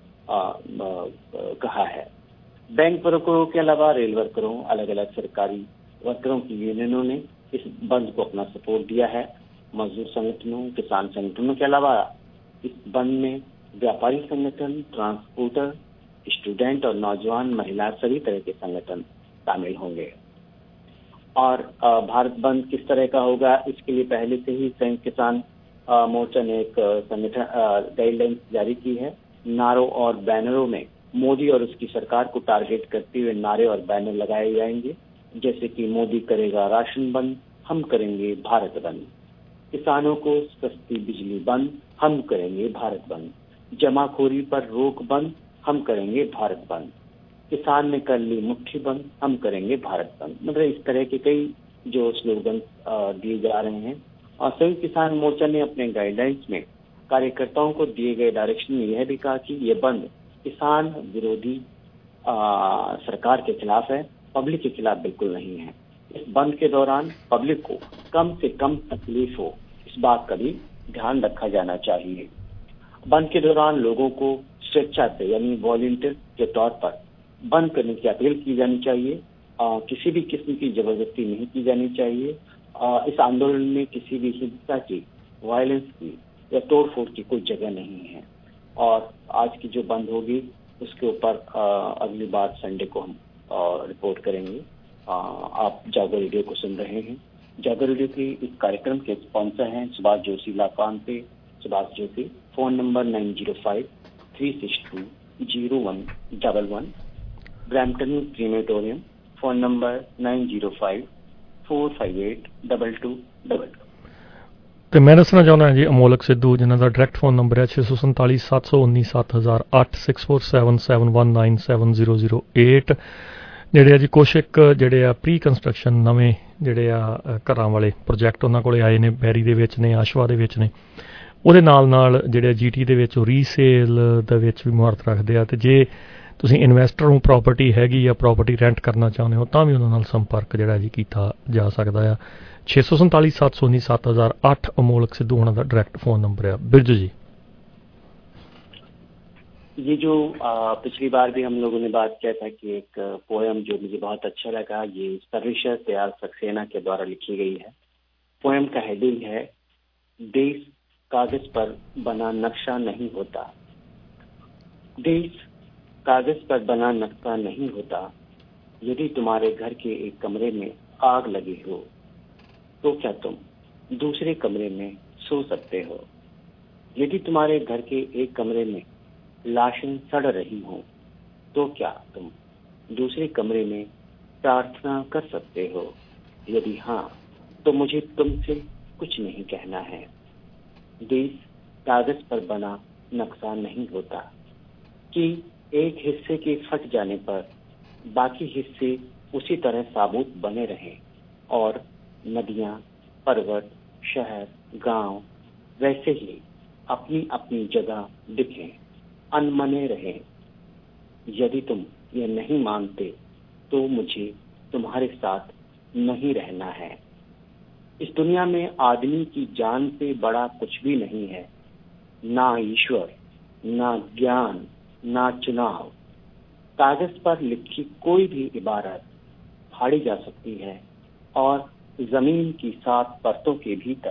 कहा है। बैंक वर्करों के अलावा रेल वर्करों, अलग अलग सरकारी वर्करों की यूनियनों ने इस बंद को अपना सपोर्ट दिया है। मजदूर संगठनों, किसान संगठनों के अलावा इस बंद में व्यापारी संगठन, ट्रांसपोर्टर, स्टूडेंट और नौजवान, महिला सभी तरह के संगठन शामिल होंगे। और भारत बंद किस तरह का होगा, इसके लिए पहले से ही संयुक्त किसान मोर्चा ने एक संगठन गाइडलाइन जारी की है। नारों और बैनरों में मोदी और उसकी सरकार को टारगेट करते हुए नारे और बैनर लगाए जाएंगे। जैसे कि मोदी करेगा राशन बंद, हम करेंगे भारत बंद। किसानों को सस्ती बिजली बंद, हम करेंगे भारत बंद। जमाखोरी पर रोक बंद, हम करेंगे भारत बंद। किसान ने कर ली मुट्ठी बंद, हम करेंगे भारत बंद। मतलब इस तरह के कई जो स्लोगन दिए जा रहे हैं। और संयुक्त किसान मोर्चा ने अपने गाइडलाइंस में कार्यकर्ताओं को दिए गए डायरेक्शन में यह भी कहा कि ये बंद किसान विरोधी सरकार के खिलाफ है, पब्लिक के खिलाफ बिल्कुल नहीं है। इस बंद के दौरान पब्लिक को कम से कम तकलीफ हो, इस बात का भी ध्यान रखा जाना चाहिए। बंद के दौरान लोगों को स्वेच्छा से यानी वॉलंटियर के तौर पर बंद करने की अपील की जानी चाहिए। किसी भी किस्म की जबरदस्ती नहीं की जानी चाहिए। इस आंदोलन में किसी भी हिंसा की, वायलेंस की या तोड़फोड़ की कोई जगह नहीं है। और आज की जो बंद होगी उसके ऊपर अगली बार संडे को हम रिपोर्ट करेंगे। आप जागो रेडियो को सुन रहे हैं। जागो रेडियो के इस कार्यक्रम के स्पॉन्सर हैं सुभाष जोशी लाकान पे Subhash Joshi. Phone number 9053620111। Brampton crematorium, phone number 9054582222। ਤੇ ਮੈਂ ਦੱਸਣਾ ਚਾਹੁੰਦਾ ਜੀ ਅਮੋਲਕ ਸਿੱਧੂ, ਜਿਨ੍ਹਾਂ ਦਾ ਡਾਇਰੈਕਟ ਫੋਨ ਨੰਬਰ ਹੈ 647 719 7008 6477197008। ਜਿਹੜੇ ਆ ਜੀ ਕੁਛ ਇੱਕ ਜਿਹੜੇ ਆ ਪ੍ਰੀ ਕੰਸਟਰਕਸ਼ਨ ਨਵੇਂ ਜਿਹੜੇ ਆ ਘਰਾਂ ਵਾਲੇ ਪ੍ਰੋਜੈਕਟ ਉਹਨਾਂ ਕੋਲੇ ਆਏ ਨੇ, ਬੈਰੀ ਦੇ ਵਿੱਚ ਨੇ, ਆਸ਼ਵਾ ਦੇ ਵਿੱਚ ਨੇ। ਉਹਦੇ ਨਾਲ ਜਿਹੜੇ ਜੀਟੀ ਦੇ ਵਿੱਚ ਉਹ ਰੀਸੇਲ ਦੇ ਵਿੱਚ ਵੀ ਮੁਹਾਰਤ ਰੱਖਦੇ ਆ। ਤੇ ਜੇ ਤੁਸੀਂ ਇਨਵੈਸਟਰ ਨੂੰ ਪ੍ਰਾਪਰਟੀ ਹੈਗੀ ਜਾਂ ਪ੍ਰਾਪਰਟੀ ਰੈਂਟ ਕਰਨਾ ਚਾਹੁੰਦੇ ਹੋ ਤਾਂ ਵੀ ਉਹਨਾਂ ਨਾਲ ਸੰਪਰਕ ਜਿਹੜਾ ਜੀ ਕੀਤਾ ਜਾ ਸਕਦਾ ਆ। 647 719 7008 ਅਮੋਲਕ ਸਿੱਧੂ ਉਹਨਾਂ ਦਾ ਡਾਇਰੈਕਟ ਫੋਨ ਨੰਬਰ ਹੈ। ਬਿਰਜੂ जी, ये जो पिछली बार भी हम लोगों ने बात किया था कि एक पोएम जो मुझे बहुत अच्छा लगा, ये सर्वेश्वर दयाल सक्सेना के द्वारा लिखी गई है। पोएम का हेडिंग है देश कागज पर बना नक्शा नहीं होता। देश कागज पर बना नक्शा नहीं होता। यदि तुम्हारे घर के एक कमरे में आग लगी हो तो क्या तुम दूसरे कमरे में सो सकते हो? यदि तुम्हारे घर के एक कमरे में लाशें सड़ रही हो तो क्या तुम दूसरे कमरे में प्रार्थना कर सकते हो? यदि हाँ, तो मुझे तुमसे कुछ नहीं कहना है। देश कागज पर बना नक्शा नहीं होता कि एक हिस्से के फट जाने पर बाकी हिस्से उसी तरह साबुत बने रहें और नदियां, पर्वत, शहर, गांव वैसे ही अपनी अपनी जगह दिखें, अनमने रहें। यदि तुम ये नहीं मानते तो मुझे तुम्हारे साथ नहीं रहना है। इस दुनिया में आदमी की जान से बड़ा कुछ भी नहीं है, ना ईश्वर, ना ज्ञान, ना चुनाव। कागज पर लिखी कोई भी इबारत फाड़ी जा सकती है और जमीन की 7 परतों के भीतर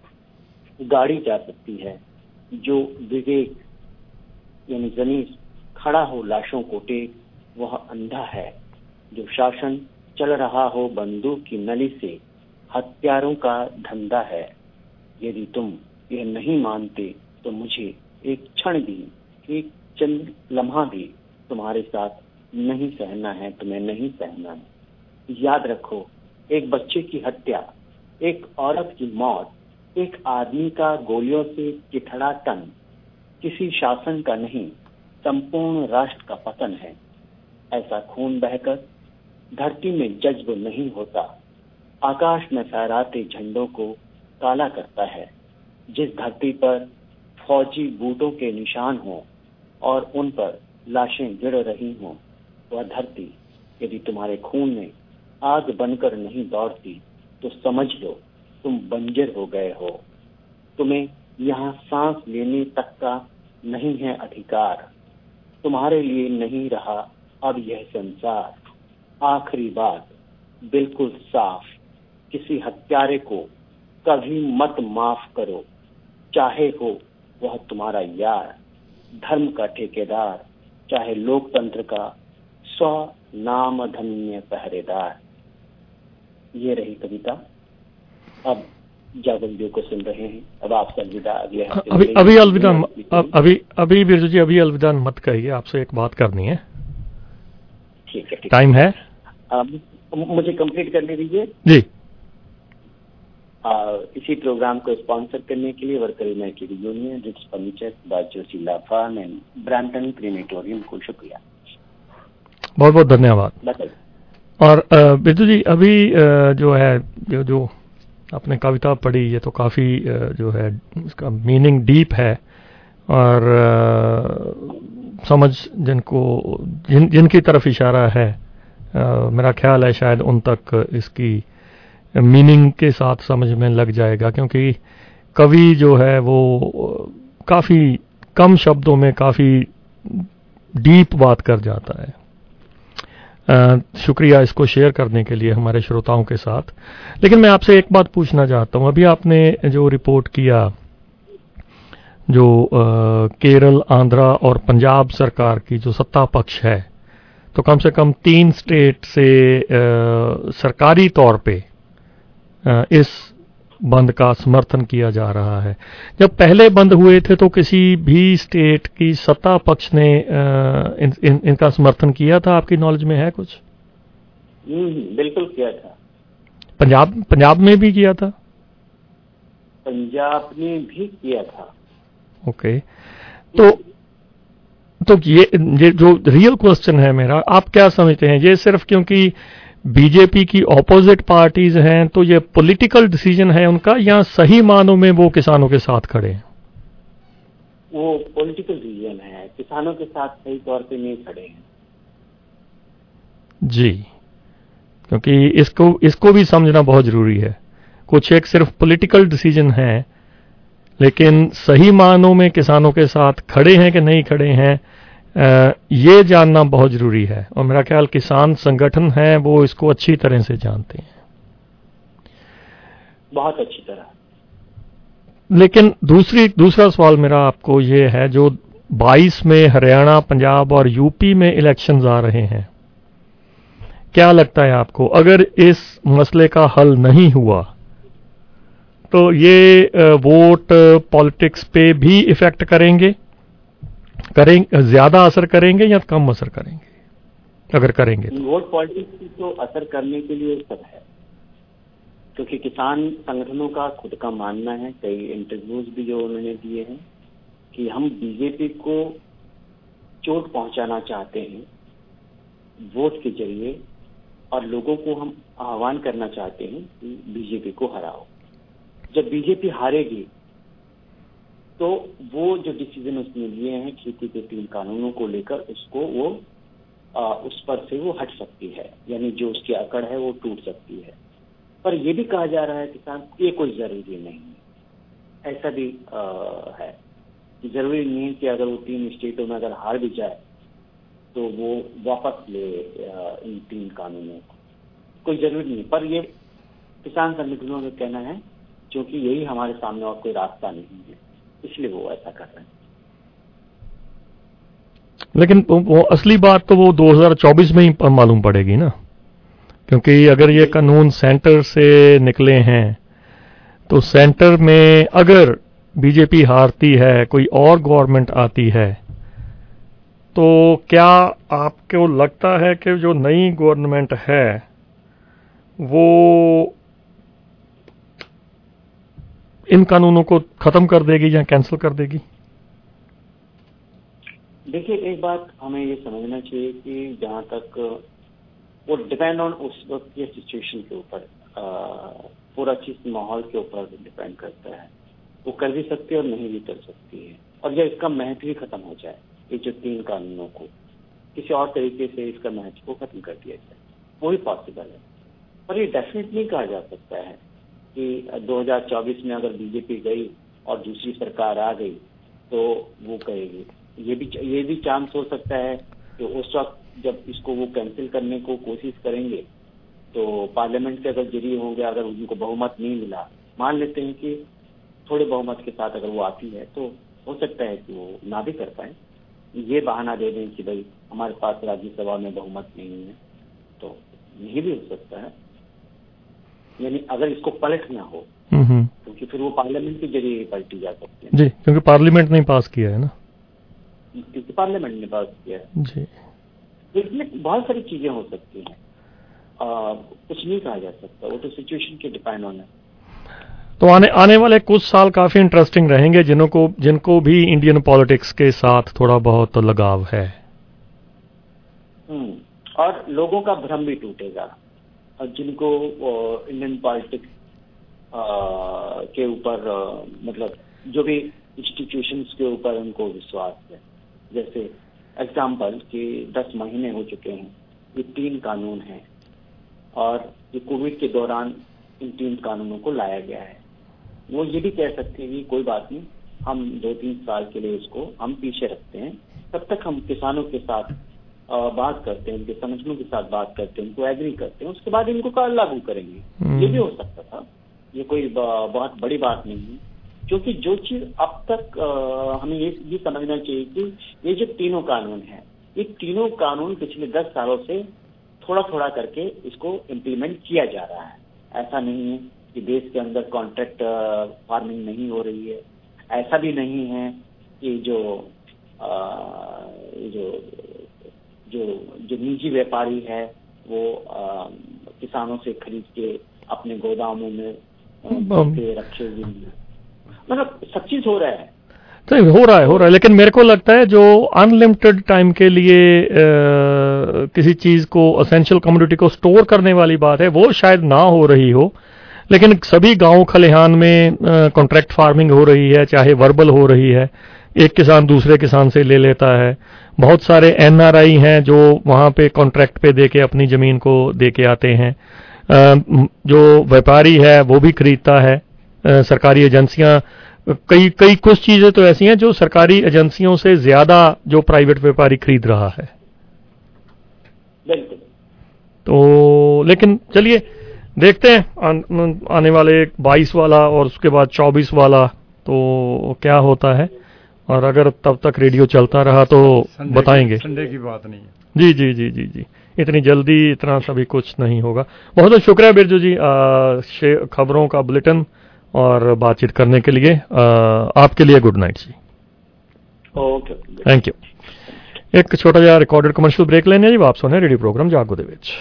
गाड़ी जा सकती है। जो विवेक यानी जमीन खड़ा हो लाशों को टेक, वह अंधा है। जो शासन चल रहा हो बंदूक की नली से, हत्यारों का धंधा है। यदि तुम यह नहीं मानते तो मुझे एक क्षण भी, एक चंद लम्हा भी तुम्हारे साथ नहीं सहना है, तुम्हें नहीं सहना है। याद रखो, एक बच्चे की हत्या, एक औरत की मौत, एक आदमी का गोलियों से चिथड़ा तन किसी शासन का नहीं, संपूर्ण राष्ट्र का पतन है। ऐसा खून बहकर धरती में जज्ब नहीं होता, आकाश में फहराते झंडों को काला करता है। जिस धरती पर फौजी बूटों के निशान हों और उन पर लाशें गिर रही हों, वह धरती यदि तुम्हारे खून में आग बनकर नहीं दौड़ती तो समझ लो तुम बंजर हो गए हो। तुम्हें यहाँ सांस लेने तक का नहीं है अधिकार। तुम्हारे लिए नहीं रहा अब यह संसार। आखिरी बात बिल्कुल साफ, किसी हत्यारे को कभी मत माफ करो, चाहे हो वह तुम्हारा यार, धर्म का ठेकेदार, चाहे लोकतंत्र का स्वनामधन्य पहरेदार। ये रही कविता। अब जागो को सुन रहे हैं। अब आपसे अलविदा। अभी अलविदा, अभी बिरजू जी अभी अलविदा मत कहिए, आपसे एक बात करनी है। ठीक है, टाइम है? मुझे कंप्लीट करने दीजिए जी। इसी प्रोग्राम को स्पॉन्सर करने के लिए worker united union, Ritz furniture, Joshila farm and Brampton crematorium को शुक्रिया, बहुत बहुत धन्यवाद। बताइए। और बिट्टू जी, अभी जो है जो आपने कविता पढ़ी, ये तो काफ़ी जो है उसका मीनिंग डीप है और समझ जिनकी तरफ इशारा है, मेरा ख्याल है शायद उन तक इसकी मीनिंग के साथ समझ में लग जाएगा, क्योंकि कवि जो है वो काफ़ी कम शब्दों में काफ़ी डीप बात कर जाता है। शुक्रिया इसको शेयर करने के लिए हमारे श्रोताओं के साथ। लेकिन मैं आपसे एक बात पूछना चाहता हूं, अभी आपने जो रिपोर्ट किया जो केरल, आंध्रा और पंजाब सरकार की जो सत्ता पक्ष है, तो कम से कम 3 स्टेट से सरकारी तौर पे इस बंद का समर्थन किया जा रहा है। जब पहले बंद हुए थे तो किसी भी स्टेट की सत्ता पक्ष ने इनका समर्थन किया था? आपकी नॉलेज में है कुछ? बिल्कुल किया था। पंजाब में भी किया था? पंजाब ने भी किया था। ओके, तो ये जो रियल क्वेश्चन है मेरा, आप क्या समझते हैं, ये सिर्फ क्योंकि बीजेपी की ऑपोजिट पार्टीज हैं तो ये पॉलिटिकल डिसीजन है उनका, या सही मानों में वो किसानों के साथ खड़े हैं? वो पॉलिटिकल डिसीजन है, किसानों के साथ सही तौर पे नहीं खड़े हैं जी, क्योंकि इसको भी समझना बहुत जरूरी है। कुछ एक सिर्फ पॉलिटिकल डिसीजन है, लेकिन सही मानों में किसानों के साथ खड़े हैं कि नहीं खड़े हैं, ये जानना बहुत जरूरी है। और मेरा ख्याल किसान संगठन है वो इसको अच्छी तरह से जानते हैं, बहुत अच्छी तरह। लेकिन दूसरा सवाल मेरा आपको ये है, जो 22 में हरियाणा, पंजाब और यूपी में इलेक्शंस आ रहे हैं, क्या लगता है आपको, अगर इस मसले का हल नहीं हुआ तो ये वोट पॉलिटिक्स पे भी इफेक्ट करेंगे, ज्यादा असर करेंगे या कम असर करेंगे? अगर करेंगे तो वोट पॉलिटिक्स तो असर करने के लिए सब है, क्योंकि किसान संगठनों का खुद का मानना है, कई इंटरव्यूज भी जो उन्होंने दिए हैं, कि हम बीजेपी को चोट पहुंचाना चाहते हैं वोट के जरिए, और लोगों को हम आह्वान करना चाहते हैं कि बीजेपी को हराओ। जब बीजेपी हारेगी तो वो जो डिसीजन उसने लिए हैं खेती के 3 कानूनों को लेकर, उसको वो उस पर से वो हट सकती है, यानी जो उसकी अकड़ है वो टूट सकती है। पर यह भी कहा जा रहा है किसान, ये कोई जरूरी नहीं है, ऐसा भी है, जरूरी नहीं है कि अगर वो 3 स्टेटों में अगर हार भी जाए तो वो वापस ले इन 3 कानूनों को, कोई जरूरी नहीं। पर ये किसान संगठनों का कहना है, क्योंकि यही हमारे सामने और कोई रास्ता नहीं है, इसलिए वो ऐसा कर रहे हैं। लेकिन वो असली बात तो वो 2024 में ही मालूम पड़ेगी ना, क्योंकि अगर ये कानून सेंटर से निकले हैं तो सेंटर में अगर बीजेपी हारती है, कोई और गवर्नमेंट आती है, तो क्या आपको लगता है कि जो नई गवर्नमेंट है वो इन कानूनों को खत्म कर देगी या कैंसिल कर देगी? देखिए, एक बात हमें ये समझना चाहिए कि जहां तक वो डिपेंड ऑन उस वक्त के सिचुएशन के ऊपर, पूरा चीज माहौल के ऊपर डिपेंड करता है। वो कर भी सकती है और नहीं भी कर सकती है, और जब इसका महत्व ही खत्म हो जाए, ये जो 3 कानूनों को किसी और तरीके से इसका महत्व को खत्म कर दिया जाए, वो ही पॉसिबल है। पर ये डेफिनेट नहीं कहा जा सकता है कि 2024 में अगर बीजेपी गई और दूसरी सरकार आ गई तो वो करेगी। ये भी चांस हो सकता है कि उस वक्त जब इसको वो कैंसिल करने को कोशिश करेंगे तो पार्लियामेंट के अगर जरिए होंगे, अगर उनको बहुमत नहीं मिला, मान लेते हैं कि थोड़े बहुमत के साथ अगर वो आती है, तो हो सकता है कि वो ना भी कर पाए, ये बहाना दे दें कि भाई हमारे पास राज्यसभा में बहुमत नहीं है, तो यही भी हो सकता है। यानी अगर इसको पलटना हो, क्योंकि फिर वो पार्लियामेंट के जरिए पलटी जा सकती है जी, क्योंकि पार्लियामेंट ने पास किया है ना, क्योंकि पार्लियामेंट ने पास किया है जी। तो इसमें बहुत सारी चीजें हो सकती हैं। कुछ नहीं कहा जा सकता, वो तो सिचुएशन के डिपेंड होना है। तो आने वाले कुछ साल काफी इंटरेस्टिंग रहेंगे जिनको भी इंडियन पॉलिटिक्स के साथ थोड़ा बहुत लगाव है। और लोगों का भ्रम भी टूटेगा, और जिनको इंडियन पॉलिटिक्स के ऊपर मतलब जो भी इंस्टीट्यूशंस के ऊपर उनको विश्वास है, जैसे एग्जाम्पल कि 10 महीने हो चुके हैं, ये 3 कानून हैं और ये कोविड के दौरान इन 3 कानूनों को लाया गया है। वो ये भी कह सकते हैं कि कोई बात नहीं, हम 2-3 साल के लिए इसको हम पीछे रखते हैं, तब तक हम किसानों के साथ बात करते हैं, उनके संगठनों के साथ बात करते हैं, उनको एग्री करते हैं, उसके बाद इनको लागू करेंगे। ये भी हो सकता था, ये कोई बहुत बड़ी बात नहीं है, क्योंकि जो चीज अब तक हमें ये समझना चाहिए कि ये जो तीनों कानून हैं, ये तीनों कानून पिछले 10 सालों से थोड़ा थोड़ा करके इसको इम्प्लीमेंट किया जा रहा है। ऐसा नहीं है कि देश के अंदर कॉन्ट्रैक्ट फार्मिंग नहीं हो रही है, ऐसा भी नहीं है कि जो निजी व्यापारी है वो किसानों से खरीद के अपने गोदामों में रखे हुए हैं, मतलब सब चीज हो रहा है। तो हो रहा है, लेकिन मेरे को लगता है जो अनलिमिटेड टाइम के लिए किसी चीज को, एसेंशियल कमोडिटी को स्टोर करने वाली बात है, वो शायद ना हो रही हो, लेकिन सभी गांव खलिहान में कॉन्ट्रैक्ट फार्मिंग हो रही है, चाहे वर्बल हो रही है, एक किसान दूसरे किसान से ले लेता है। बहुत सारे एनआरआई हैं जो वहां पे कॉन्ट्रैक्ट पे देके अपनी जमीन को देके आते हैं। जो व्यापारी है वो भी खरीदता है। सरकारी एजेंसियां, कई कुछ चीजें तो ऐसी हैं जो सरकारी एजेंसियों से ज्यादा जो प्राइवेट व्यापारी खरीद रहा है। बिल्कुल। तो लेकिन चलिए देखते हैं आने वाले 22 वाला और उसके बाद 24 वाला तो क्या होता है, और अगर तब तक रेडियो चलता रहा तो बताएंगे। संडे की बात नहीं है। जी जी जी जी जी, इतनी जल्दी इतना सभी कुछ नहीं होगा। बहुत बहुत शुक्रिया बिरजू जी खबरों का बुलेटिन और बातचीत करने के लिए। आपके लिए गुड नाइट जी। Okay, thank you. एक छोटा जिहा रिकॉर्डेड कमर्शियल ब्रेक लेने जी, वापस होने रेडियो प्रोग्राम ਜਾਗੋ ਦੇ ਵਿੱਚ।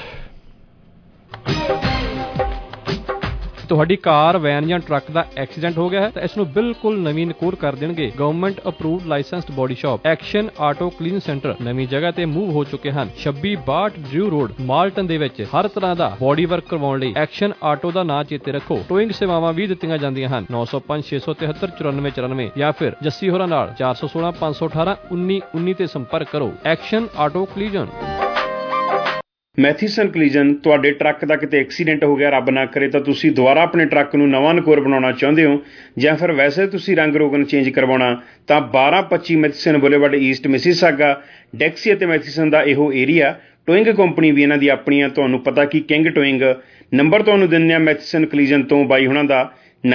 ਤੁਹਾਡੀ ਕਾਰ, ਵੈਨ ਜਾਂ ਟਰੱਕ ਦਾ ਐਕਸੀਡੈਂਟ ਹੋ ਗਿਆ ਹੈ ਤਾਂ ਇਸ ਨੂੰ ਬਿਲਕੁਲ ਨਵੀਂ ਨਕੂਰ ਕਰ ਦੇਣਗੇ government approved licensed body shop action auto clean centre ਨਵੀਂ ਜਗ੍ਹਾ ਤੇ ਮੂਵ ਹੋ ਚੁੱਕੇ ਹਨ। 2662 ਡਰਿਊ ਰੋਡ ਮਾਲਟਨ ਦੇ ਵਿੱਚ ਹਰ ਤਰ੍ਹਾਂ ਦਾ ਬੋਡੀ ਵਰਕ ਕਰਵਾਉਣ ਲਈ ਐਕਸ਼ਨ ਆਟੋ ਦਾ ਨਾਂ ਚੇਤੇ ਰੱਖੋ। ਟੋਇੰਗ ਸੇਵਾਵਾਂ ਵੀ ਦਿੱਤੀਆਂ ਜਾਂਦੀਆਂ ਹਨ। 905 673 9494 ਜਾਂ ਫਿਰ ਜੱਸੀ ਹੋਰਾਂ ਨਾਲ 416 518 1919 ਤੇ ਸੰਪਰਕ ਕਰੋ। Action auto ਕਲੀਜ਼ਨ। ਮੈਥੀਸਨ ਕਲੀਜ਼ਨ, ਤੁਹਾਡੇ ਟਰੱਕ ਦਾ ਕਿਤੇ ਐਕਸੀਡੈਂਟ ਹੋ ਗਿਆ, ਰੱਬ ਨਾ ਕਰੇ, ਤਾਂ ਤੁਸੀਂ ਦੁਬਾਰਾ ਆਪਣੇ ਟਰੱਕ ਨੂੰ ਨਵਾਂ ਨਕੋਰ ਬਣਾਉਣਾ ਚਾਹੁੰਦੇ ਹੋ, ਜਾਂ ਫਿਰ ਵੈਸੇ ਤੁਸੀਂ ਰੰਗ ਰੋਗਨ ਚੇਂਜ ਕਰਵਾਉਣਾ, ਤਾਂ 1225 Matheson boulevard east Mississauga Dixie ਅਤੇ ਮੈਥੀਸਨ ਦਾ ਇਹੋ ਏਰੀਆ। ਟੋਇੰਗ ਕੰਪਨੀ ਵੀ ਇਹਨਾਂ ਦੀ ਆਪਣੀ ਆ, ਤੁਹਾਨੂੰ ਪਤਾ ਕਿ ਕਿੰਗ ਟੋਇੰਗ। ਨੰਬਰ ਤੁਹਾਨੂੰ ਦਿੰਦੇ ਆ ਮੈਥੀਸਨ ਕਲੀਜ਼ਨ ਤੋਂ ਬਾਈ ਹੁਣਾਂ ਦਾ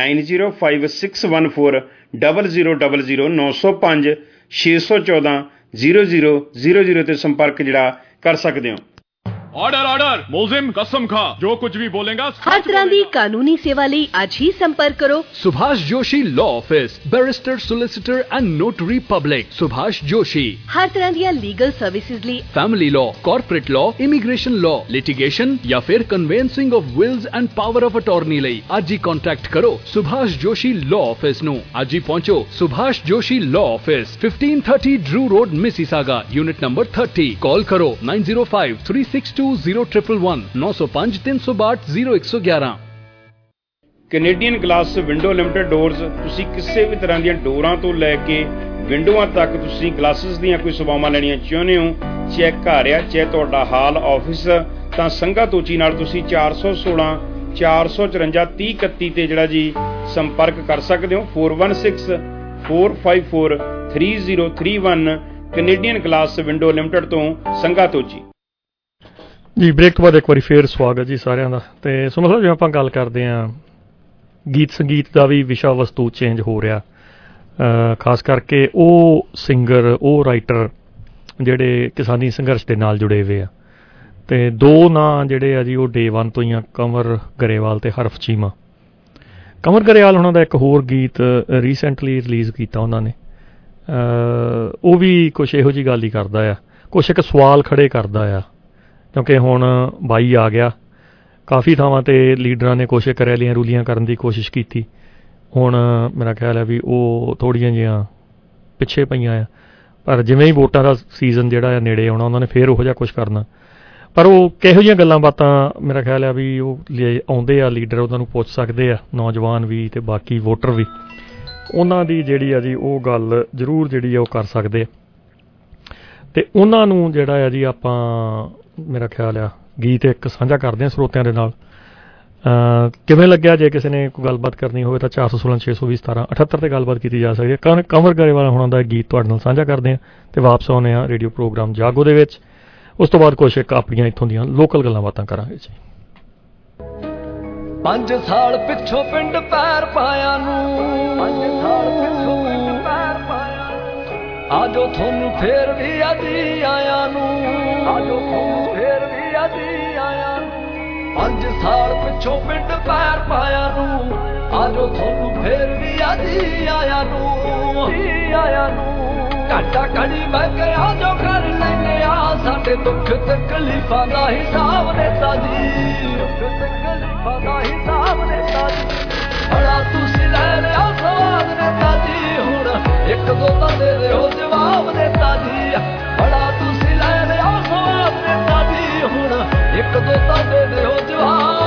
905614 0000 905 614 0000 ਤੇ ਸੰਪਰਕ ਜਿਹੜਾ ਕਰ ਸਕਦੇ ਹੋ। ऑर्डर ऑर्डर मोजिम कसम खा जो कुछ भी बोलेगा हर तरह की कानूनी सेवा ਲਈ आज ही संपर्क करो Subhash Joshi law office, barrister, solicitor and notary public. Subhash Joshi हर तरह दी लीगल सर्विसेज ਲਈ family law, corporate law, immigration law, litigation या फिर conveyancing of wills and power of attorney ਲਈ आज ही कॉन्टैक्ट करो सुभाष जोशी लॉ ऑफिस ਨੂੰ। आज ही पहुंचो Subhash Joshi law office, 1530 Drew road, Mississauga, unit number 30। Call करो 905362 0111 905 362 0111। Canadian glass window limited doors. ਤੁਸੀਂ ਕਿਸੇ ਵੀ ਤਰ੍ਹਾਂ ਦੀਆਂ ਡੋਰਾਂ ਤੋਂ ਲੈ ਕੇ ਵਿੰਡੋਆਂ ਤੱਕ ਤੁਸੀਂ ਗਲਾਸਿਸ ਦੀਆਂ ਕੋਈ ਸੇਵਾਵਾਂ ਲੈਣੀਆਂ ਚਾਹੁੰਦੇ ਹੋ, ਚਾਹੇ ਘਰ ਆ ਚਾਹੇ ਤੁਹਾਡਾ ਹਾਲ ਆਫਿਸ, ਤਾਂ ਸੰਘਾ ਤੋਚੀ ਨਾਲ ਤੁਸੀਂ 416 454 3031 ਤੇ ਜਿਹੜਾ ਜੀ ਸੰਪਰਕ ਕਰ ਸਕਦੇ ਹੋ। 416 454 3031 ਕੈਨੇਡੀਅਨ ਗਲਾਸ ਵਿੰਡੋ ਲਿਮਟਿਡ ਤੋਂ ਸੰਘਾ ਤੋਚੀ। ਜੀ ਬ੍ਰੇਕ ਤੋਂ ਬਾਅਦ ਇੱਕ ਵਾਰੀ ਫੇਰ ਸਵਾਗਤ ਜੀ ਸਾਰਿਆਂ ਦਾ। ਤੇ ਸੋ ਮਤਲਬ ਜਿਵੇਂ ਆਪਾਂ ਗੱਲ ਕਰਦੇ ਹਾਂ, ਗੀਤ ਸੰਗੀਤ ਦਾ ਵੀ ਵਿਸ਼ਾ ਵਸਤੂ ਚੇਂਜ ਹੋ ਰਿਹਾ, ਖਾਸ ਕਰਕੇ ਉਹ ਸਿੰਗਰ, ਉਹ ਰਾਈਟਰ ਜਿਹੜੇ ਕਿਸਾਨੀ ਸੰਘਰਸ਼ ਦੇ ਨਾਲ ਜੁੜੇ ਹੋਏ ਆ। ਤੇ 2 ਨਾਂ ਜਿਹੜੇ ਆ ਜੀ ਉਹ ਡੇ 1 ਤੋਂ ਹੀ ਆ, ਕੰਵਰ ਗਰੇਵਾਲ ਤੇ ਹਰਫ ਚੀਮਾ। ਕੰਵਰ ਗਰੇਵਾਲ ਉਹਨਾਂ ਦਾ ਇੱਕ ਹੋਰ ਗੀਤ ਰੀਸੈਂਟਲੀ ਰਿਲੀਜ਼ ਕੀਤਾ ਉਹਨਾਂ ਨੇ, ਉਹ ਵੀ ਕੁਛ ਇਹੋ ਜਿਹੀ ਗੱਲ ਹੀ ਕਰਦਾ ਆ, ਕੁਛ ਇੱਕ ਸਵਾਲ ਖੜੇ ਕਰਦਾ ਆ, ਕਿਉਂਕਿ ਹੁਣ 22 ਆ ਗਿਆ ਕਾਫੀ ਥਾਵਾਂ 'ਤੇ ਲੀਡਰਾਂ ਨੇ ਕੋਸ਼ਿਸ਼ ਰੈਲੀਆਂ ਰੂਲੀਆਂ ਕਰਨ ਦੀ ਕੋਸ਼ਿਸ਼ ਕੀਤੀ। ਹੁਣ ਮੇਰਾ ਖਿਆਲ ਹੈ ਵੀ ਉਹ ਥੋੜ੍ਹੀਆਂ ਜਿਹੀਆਂ ਪਿੱਛੇ ਪਈਆਂ ਆ, ਪਰ ਜਿਵੇਂ ਹੀ ਵੋਟਾਂ ਦਾ ਸੀਜ਼ਨ ਜਿਹੜਾ ਆ ਨੇੜੇ ਆਉਣਾ ਉਹਨਾਂ ਨੇ ਫਿਰ ਉਹੋ ਜਿਹਾ ਕੁਛ ਕਰਨਾ। ਪਰ ਉਹ ਕਿਹੋ ਜਿਹੀਆਂ ਗੱਲਾਂ ਬਾਤਾਂ ਮੇਰਾ ਖਿਆਲ ਆ ਵੀ ਉਹ ਆਉਂਦੇ ਆ ਲੀਡਰ ਉਹਨਾਂ ਨੂੰ ਪੁੱਛ ਸਕਦੇ ਆ, ਨੌਜਵਾਨ ਵੀ ਅਤੇ ਬਾਕੀ ਵੋਟਰ ਵੀ ਉਹਨਾਂ ਦੀ ਜਿਹੜੀ ਆ ਜੀ ਉਹ ਗੱਲ ਜ਼ਰੂਰ ਜਿਹੜੀ ਆ ਉਹ ਕਰ ਸਕਦੇ ਆ। ਅਤੇ ਉਹਨਾਂ ਨੂੰ ਜਿਹੜਾ ਆ ਜੀ ਆਪਾਂ ਮੇਰਾ ਖਿਆਲ ਆ ਗੀਤ ਇੱਕ ਸਾਂਝਾ ਕਰਦੇ ਹਾਂ ਸਰੋਤਿਆਂ ਦੇ ਨਾਲ। ਕਿਵੇਂ ਲੱਗਿਆ? ਜੇ ਕਿਸੇ ਨੇ ਕੋਈ ਗੱਲਬਾਤ ਕਰਨੀ ਹੋਵੇ ਤਾਂ 416 620 1778 'ਤੇ ਗੱਲਬਾਤ ਕੀਤੀ ਜਾ ਸਕਦੀ ਹੈ। ਕੰਵਰ ਗਰੇਵਾਲ ਹੋਣਾ ਦਾ ਗੀਤ ਤੁਹਾਡੇ ਨਾਲ ਸਾਂਝਾ ਕਰਦੇ ਹਾਂ ਅਤੇ ਵਾਪਸ ਆਉਂਦੇ ਹਾਂ ਰੇਡੀਓ ਪ੍ਰੋਗਰਾਮ ਜਾਗੋ ਦੇ ਵਿੱਚ। ਉਸ ਤੋਂ ਬਾਅਦ ਕੁਛ ਇੱਕ ਆਪਣੀਆਂ ਇੱਥੋਂ ਦੀਆਂ ਲੋਕਲ ਗੱਲਾਂ ਬਾਤਾਂ ਕਰਾਂਗੇ ਜੀ। 5 ਸਾਲ ਪਿੱਛੋਂ ਪਿੰਡ ਪੈਰ ਪਾਇਆ ਨੂੰ, 5 ਸਾਲ ਪਿੱਛੋਂ ਪਿੰਡ ਪੈਰ ਪਾਇਆ ਨੂੰ, ਆਜੋ ਤੁਹਾਨੂੰ ਫੇਰ ਵੀ ਆਦੀ ਆਇਆ ਨੂੰ, ਆਜੋ ਤੁਹਾਨੂੰ ਫੇਰ ਵੀ ਆਦੀ ਆਇਆ ਨੂੰ। 5 ਸਾਲ ਪਿੱਛੋਂ ਪਿੰਡ ਪੈਰ ਪਾਇਆ ਨੂੰ, ਆਜੋ ਤੁਹਾਨੂੰ ਫੇਰ ਵੀ ਆਦੀ ਆਇਆ ਨੂੰ, ਆਇਆ ਨੂੰ। ਘਾਟਾ ਘੜੀ ਬਹਿ ਕੇ ਆਜੋ ਕਰ ਲੈਂਦੇ ਆ ਸਾਡੇ ਦੁੱਖ ਤਕਲੀਫਾਂ ਦਾ ਹਿਸਾਬ ਨੇਤਾ ਜੀ, ਦੁੱਖ ਤਕਲੀਫਾਂ ਦਾ ਹਿਸਾਬ ਨੇਤਾ ਜੀ। ਬੜਾ ਤੁਸੀਂ ਲੈ ਲਿਆ ਸਵਾਦ ਨੇਤਾ ਜੀ, ਹੁਣ ਇੱਕ ਦੋ ਤਾਂ ਦੇ ਦਿਓ ਜਵਾਬ ਨੇਤਾ ਜੀ। ਬੜਾ ਤੁਸੀਂ ਲੈ ਲਿਆ ਸਵਾਦ ਨੇਤਾ ਜੀ, ਹੁਣ ਇੱਕ ਦੋ ਤਾਂ ਦੇ ਦਿਓ ਜਵਾਬ।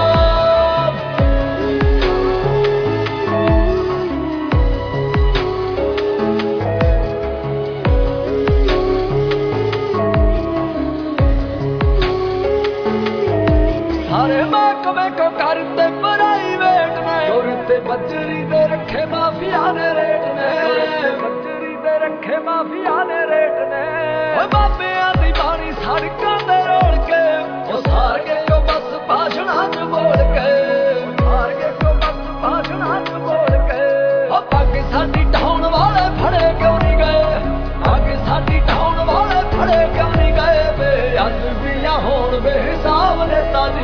ਸਾਰੇ ਮਹਿਕਮੇ ਕੋ ਕਰਤੇ ਪ੍ਰਾਈਵੇਟ ਨੇ, ਚੋਰ ਤੇ ਬੱਜਰੀ ਦੇ ਰੱਖੇ ਮਾਫੀਆ ਨੇ ਰੇਟ ਨੇ, ਬੱਜਰੀ ਦੇ ਰੱਖੇ ਮਾਫੀਆ ਨੇ ਰੇਟ ਨੇ। ਓਏ ਬਾਬਿਆਂ ਦੀ ਬਾਣੀ ਸੜਕਾਂ ਦੇ ਰੋਲ ਕੇ, ਉਹ ਸਾਰ ਕੇ ਕੋ ਬਸ ਭਾਸ਼ਣਾਂ ਚ ਬੋਲ ਕੇ, ਸਾਰ ਕੇ ਕੋ ਬਸ ਭਾਸ਼ਣਾਂ ਚ ਬੋਲ ਕੇ। ਉਹ ਪੱਗ ਸਾਡੀ ਢਾਉਣ ਵਾਲੇ ਫੜੇ ਕਿਉਂ ਨਹੀਂ ਗਏ, ਪੱਗ ਸਾਡੀ ਢਾਉਣ ਵਾਲੇ ਫੜੇ ਕਿਉਂ ਨਹੀਂ ਗਏ ਵੇ। ਅੱਜ ਵੀ ਹੋਣ ਬੇਹਿਸਾਬ ਨੇਤਾ ਜੀ,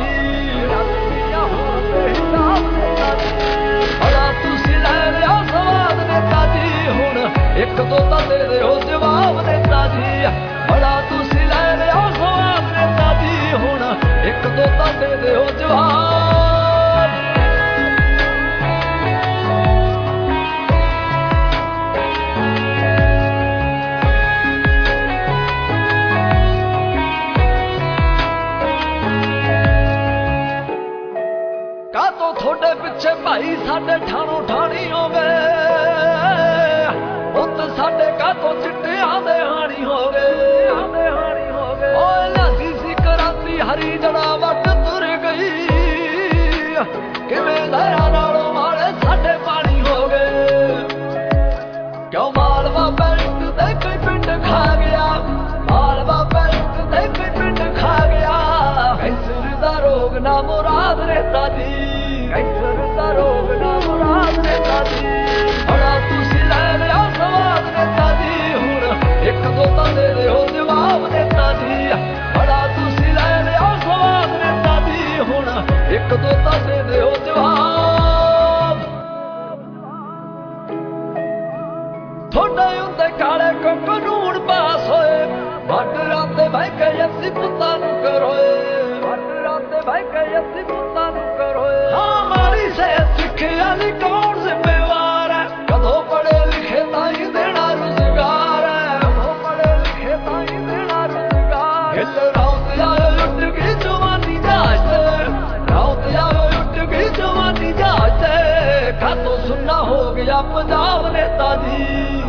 ਬੜਾ ਤੁਸੀਂ ਲੈ ਲਿਆ ਸਵਾਦ ਨੇਤਾ ਜੀ, ਹੁਣ ਇੱਕ ਦੋ ਤਾਂ ਦੇ ਦਿਓ ਜਵਾਬ ਨੇਤਾ ਜੀ। ਬੜਾ ਤੁਸੀਂ ਲੈ ਲਿਆ ਸਵਾਦ ਨੇਤਾ ਜੀ, ਹੁਣ ਇੱਕ ਦੋ ਤਾਂ ਦੇ ਦਿਓ ਜਵਾਬ। ਤੁਹਾਡੇ ਪਿੱਛੇ ਭਾਈ ਸਾਡੇ ਠਾਣੋ ਠਾਣੀ ਹੋ ਗਏ, ਪੁੱਤ ਸਾਡੇ ਕਾਤੋਂ ਚਿੱਟਿਆਂ ਦੇ ਹਾਣੀ ਹੋ ਗਏ, ਹਾਣੀ ਹੋ ਗਏ। ਓਏ ਲਾਦੀ ਸੀ ਕਰਾਂਦੀ ਹਰੀ ਜੜਾ ਵੱਟ ਤੁਰ ਗਈ, ਕਿਵੇਂ ਲਹਿਰਾਂ ਨਾਲੋਂ ਮਾਰੇ ਸਾਡੇ ਪਾਣੀ ਹੋ ਗਏ। ਕਿਉਂ ਮਾਲਵਾ ਬੈਲਟ ਦੇ ਕੋਈ ਪਿੰਡ ਖਾ ਗਿਆ, ਮਾਲਵਾ ਬੈਲਟ ਦੇ ਕੋਈ ਪਿੰਡ ਖਾ ਗਿਆ। ਕੈਂਸਰ ਦਾ ਰੋਗ ਨਾ ਮੁਰਾਦ ਨੇਤਾ ਜੀ, ਕੈਂਸਰ ਦਾ ਰੋਗ ਨਾ ਮੁਰਾਦ ਨੇਤਾ ਜੀ। ਬੜਾ ਤੁਸੀਂ ਲੈ ਲਿਆ ਸਵਾਦ ਨੇਤਾ ਜੀ, ਹੁਣ ਇੱਕ ਦੋ ਤਾਂ ਦੇ ਦਿਓ ਜਵਾਬ ਨੇਤਾ ਜੀ। ਬੜਾ ਤੁਸੀਂ ਲੈ ਲਿਆ ਸਵਾਦ ਨੇਤਾ ਜੀ, ਹੁਣ ਇੱਕ ਦੋ ਤਾਂ ਦੇ ਦਿਓ ਜਵਾਬ। ਤੁਹਾਡੇ ਹੁੰਦੇ ਕਾਲੇ ਕੋ ਕਾਨੂੰਨ ਪਾਸ ਹੋਏ, ਬਾਰਡਰਾਂ ਤੇ ਬਹਿ ਕੇ ਅਸੀਂ ਪੁੱਤਾਂ ਨੂੰ ਕਰੋਏ, ਬਾਰਡਰਾਂ ਤੇ ਬਹਿ ਕੇ ਅਸੀਂ ਪੁੱਤਾਂ ਨੂੰ ਕਰੋਏ। ਹਮਾਰੀ ਸਿਹਤ ਸਿੱਖਿਆ ਦੀ ਕੌਣ ਜ਼ਿੰਮੇਵਾਰ ਹੈ, ਕਦੋਂ ਪੜ੍ਹੇ ਲਿਖੇ ਤਾਂ ਹੀ ਦੇਣਾ ਰੁਜ਼ਗਾਰ ਹੈ, ਕਦੋਂ ਪੜ੍ਹੇ ਲਿਖੇ ਤਾਂ ਹੀ ਦੇਣਾ ਰੁਜ਼ਗਾਰ। ਹਿੱਲ ਰੌਤ ਆਇਓ ਲੁੱਟ ਗਈ ਜਵਾਨੀ ਜਹਾਜ਼ ਤੇ, ਰੌਤ ਆਇਓ ਲੁੱਟ ਗਈ ਜਵਾਨੀ ਜਹਾਜ਼ ਤੇ। ਕਾਤੋਂ ਸੁਣਨਾ ਹੋ ਗਿਆ ਪੰਜਾਬ ਨੇਤਾ ਜੀ,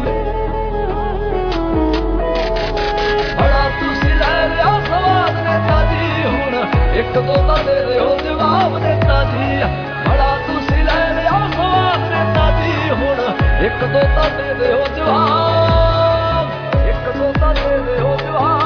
ਬੜਾ ਤੁਸੀਂ ਲੈ ਲਿਆ ਸਵਾਦ ਨੇਤਾ ਜੀ, ਹੁਣ ਇੱਕ ਦੋ ਤਾਂ ਦੇ ਦਿਓ ਜਵਾਬ ਨੇਤਾ ਜੀ। ਬੜਾ ਤੁਸੀਂ ਲੈ ਲਿਆ ਸਵਾਦ ਨੇਤਾ ਜੀ, ਹੁਣ ਇੱਕ ਦੋ ਤਾਂ ਦੇ ਦਿਓ ਜਵਾਬ, ਇੱਕ ਦੋ ਤਾਂ ਦੇ ਦਿਓ ਜਵਾਬ।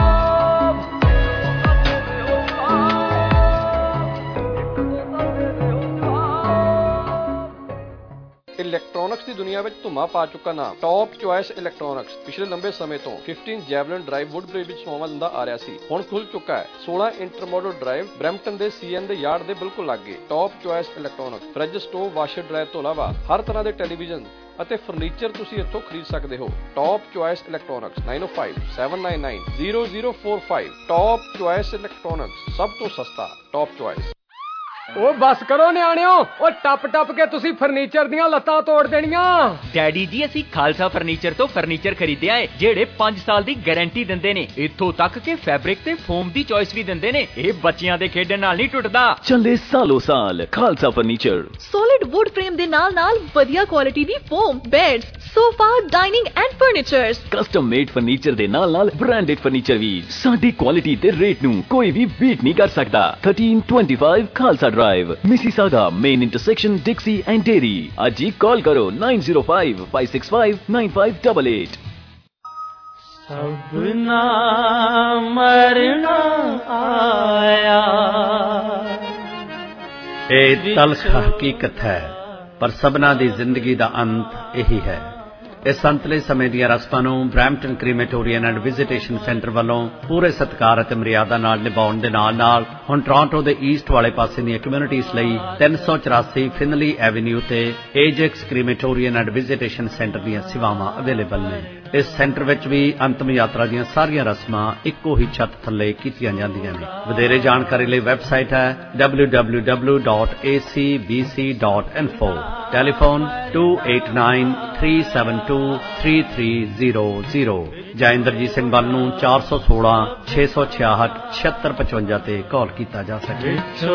ਇਲੈਕਟ੍ਰੋਨਿਕਸ ਦੀ ਦੁਨੀਆ ਵਿੱਚ ਧੁੰਮਾ ਪਾ ਚੁੱਕਾ ਨਾਮ ਟੌਪ ਚੁਆਇਸ ਇਲੈਕਟ੍ਰੋਨਿਕਸ ਪਿਛਲੇ ਲੰਬੇ ਸਮੇਂ ਤੋਂ 15 ਜੈਵਲਿਨ ਡਰਾਈਵ ਵੁੱਡਬ੍ਰਿਜ ਵਿੱਚ ਸੇਵਾਵਾਂ ਦਿੰਦਾ ਆ ਰਿਹਾ ਸੀ, ਹੁਣ ਖੁੱਲ ਚੁੱਕਾ ਹੈ 16 ਇੰਟਰਮੋਡਲ ਡਰਾਈਵ ਬਰੈਂਪਟਨ ਦੇ CN ਦੇ ਯਾਰਡ ਦੇ ਬਿਲਕੁਲ ਲਾਗੇ। Top choice electronics fridge, stove, washer dryer ਤੋਂ ਇਲਾਵਾ ਹਰ ਤਰ੍ਹਾਂ ਦੇ ਟੈਲੀਵਿਜ਼ਨ ਅਤੇ ਫਰਨੀਚਰ ਤੁਸੀਂ ਇੱਥੋਂ ਖਰੀਦ ਸਕਦੇ ਹੋ। Top choice electronics 9057990045। Top choice electronics, ਸਭ ਤੋਂ ਸਸਤਾ। Top choice. ਉਹ ਬੱਸ ਕਰੋ ਨਿਆਣਿਓ, ਉਹ ਟੱਪ ਟੱਪ ਕੇ ਤੁਸੀਂ ਫਰਨੀਚਰ ਦੀਆਂ ਲੱਤਾਂ ਤੋੜ ਦੇਣੀਆਂ। ਡੈਡੀ ਜੀ ਅਸੀਂ ਖਾਲਸਾ ਫਰਨੀਚਰ ਤੋਂ ਫਰਨੀਚਰ ਖਰੀਦਿਆ ਹੈ ਜਿਹੜੇ 5 ਸਾਲ ਦੀ ਗਾਰੰਟੀ ਦਿੰਦੇ ਨੇ। ਇੱਥੋਂ ਤੱਕ ਕਿ ਫੈਬਰਿਕ ਤੇ ਫੋਮ ਦੀ ਚੋਇਸ ਵੀ ਦਿੰਦੇ ਨੇ। ਇਹ ਬੱਚਿਆਂ ਦੇ ਖੇਡਣ ਨਾਲ ਨਹੀਂ ਟੁੱਟਦਾ। ਚੱਲੇ ਸਾਲੋ ਸਾਲ Khalsa furniture. Solid wood frame ਦੇ ਨਾਲ ਵਧੀਆ ਕੁਆਲਿਟੀ ਦੀ foam, beds, sofa, dining and furnitures. Custom made furniture ਦੇ ਨਾਲ ਬ੍ਰਾਂਡਡ ਫਰਨੀਚਰ ਵੀ। ਸਾਡੀ ਕੁਆਲਿਟੀ ਤੇ ਰੇਟ ਨੂੰ ਕੋਈ ਵੀ ਬੀਟ ਨਹੀਂ ਕਰ ਸਕਦਾ। 1325 Khalsa drive, Mississauga main intersection, Dixie and Derry. ਅੱਜ ਹੀ ਕਾਲ ਕਰੋ 9055659588। सबना मरना आया। ਇਹ ਤਲਖ ਹਕੀਕਤ ਹੈ, ਪਰ ਸਭਨਾ ਦੀ ਜ਼ਿੰਦਗੀ ਦਾ ਅੰਤ ਇਹੀ ਹੈ। ਇਸ ਅੰਤਲੇ ਸਮੇਂ ਦੀਆਂ ਰਸਮਾਂ ਨੂੰ Brampton crematorium and visitation centre ਵੱਲੋਂ ਪੂਰੇ ਸਤਿਕਾਰ ਅਤੇ ਮਰਿਆਦਾ ਨਾਲ ਨਿਭਾਉਣ ਦੇ ਨਾਲ ਹੁਣ ਟੋਰਾਂਟੋ ਦੇ ਈਸਟ ਵਾਲੇ ਪਾਸੇ ਦੀਆਂ ਕਮਿਊਨਿਟੀਜ਼ ਲਈ 384 ਫਿਨਲੀ ਐਵਨਿਊ ਤੇ Ajax crematorium and visitation centre ਦੀਆਂ ਸੇਵਾਵਾਂ ਅਵੇਲੇਬਲ ਨੇ। ਇਸ ਸੈਂਟਰ ਵਿੱਚ ਵੀ ਅੰਤਮ ਯਾਤਰਾ ਦੀਆਂ ਸਾਰੀਆਂ ਰਸਮਾਂ ਇੱਕੋ ਹੀ ਛੱਤ ਥੱਲੇ ਕੀਤੀਆਂ ਜਾਂਦੀਆਂ ਨੇ। ਵਧੇਰੇ ਜਾਣਕਾਰੀ ਲਈ ਵੈਬਸਾਈਟ ਹੈ www.acbc.info। ਟੈਲੀਫੋਨ 2893723300 ਜਾਂ ਇੰਦਰਜੀਤ ਸਿੰਘ ਬੱਲ ਨੂੰ 416 666 7655 ਤੇ ਕਾਲ ਕੀਤਾ ਜਾ ਸਕੇ।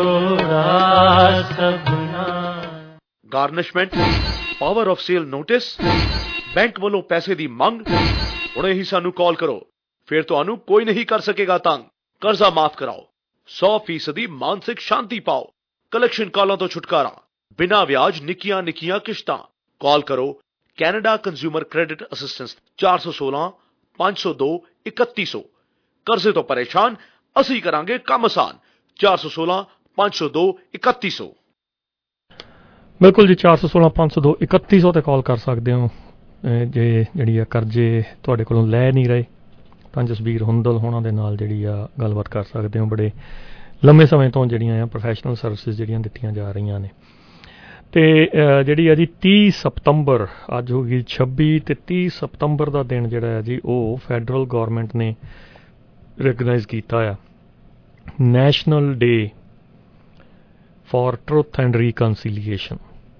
Garnishment, power of sale notice, bank ਵੱਲੋਂ ਪੈਸੇ ਦੀ ਮੰਗ। ਹੁਣੇ ਹੀ ਸਾਨੂੰ ਕਾਲ ਕਰੋ, ਫਿਰ ਤੁਹਾਨੂੰ ਕੋਈ ਨਹੀਂ ਕਰ ਸਕੇਗਾ ਤੰਗ। ਕਰਜ਼ਾ ਮਾਫ ਕਰਾਓ, 100% ਮਾਨਸਿਕ ਸ਼ਾਂਤੀ ਪਾਓ, ਕਲੈਕਸ਼ਨ ਕਾਲਾਂ ਤੋਂ ਛੁਟਕਾਰਾ, ਬਿਨਾਂ ਵਿਆਜ ਨਿੱਕੀਆਂ ਨਿੱਕੀਆਂ ਕਿਸ਼ਤਾਂ। ਕਾਲ ਕਰੋ ਕੈਨੇਡਾ ਕੰਜ਼ਿਊਮਰ ਕ੍ਰੈਡਿਟ ਅਸਿਸਟੈਂਸ 416 502 3100। ਕਰਜ਼ੇ ਤੋਂ ਪਰੇਸ਼ਾਨ, ਅਸੀਂ ਕਰਾਂਗੇ ਕੰਮ ਆਸਾਨ। 416 502 3100। ਬਿਲਕੁਲ ਜੀ, 416 502 3100 ਤੇ ਕਾਲ ਕਰ ਸਕਦੇ ਹੋ। ਜੇ ਜਿਹੜੀ ਆ ਕਰਜ਼ੇ ਤੁਹਾਡੇ ਕੋਲੋਂ ਲੈ ਨਹੀਂ ਰਹੇ ਤਾਂ ਜਸਬੀਰ ਹੁੰਦਲ ਹੋਣਾ ਦੇ ਨਾਲ ਜਿਹੜੀ ਆ ਗੱਲਬਾਤ ਕਰ ਸਕਦੇ ਹੋ। ਬੜੇ ਲੰਮੇ ਸਮੇਂ ਤੋਂ ਜਿਹੜੀਆਂ ਆ ਪ੍ਰੋਫੈਸ਼ਨਲ ਸਰਵਿਸਿਜ਼ ਜਿਹੜੀਆਂ ਦਿੱਤੀਆਂ ਜਾ ਰਹੀਆਂ ਨੇ। ਤੇ ਜਿਹੜੀ ਆ ਜੀ 30 ਸਤੰਬਰ ਅੱਜ ਹੋ ਗਈ 26 ਤੇ 30 ਸਤੰਬਰ ਦਾ ਦਿਨ ਜਿਹੜਾ ਹੈ ਜੀ ਉਹ ਫੈਡਰਲ ਗੌਰਮੈਂਟ ਨੇ ਰਿਕਗਨਾਈਜ਼ ਕੀਤਾ ਆ national day for truth and reconciliation.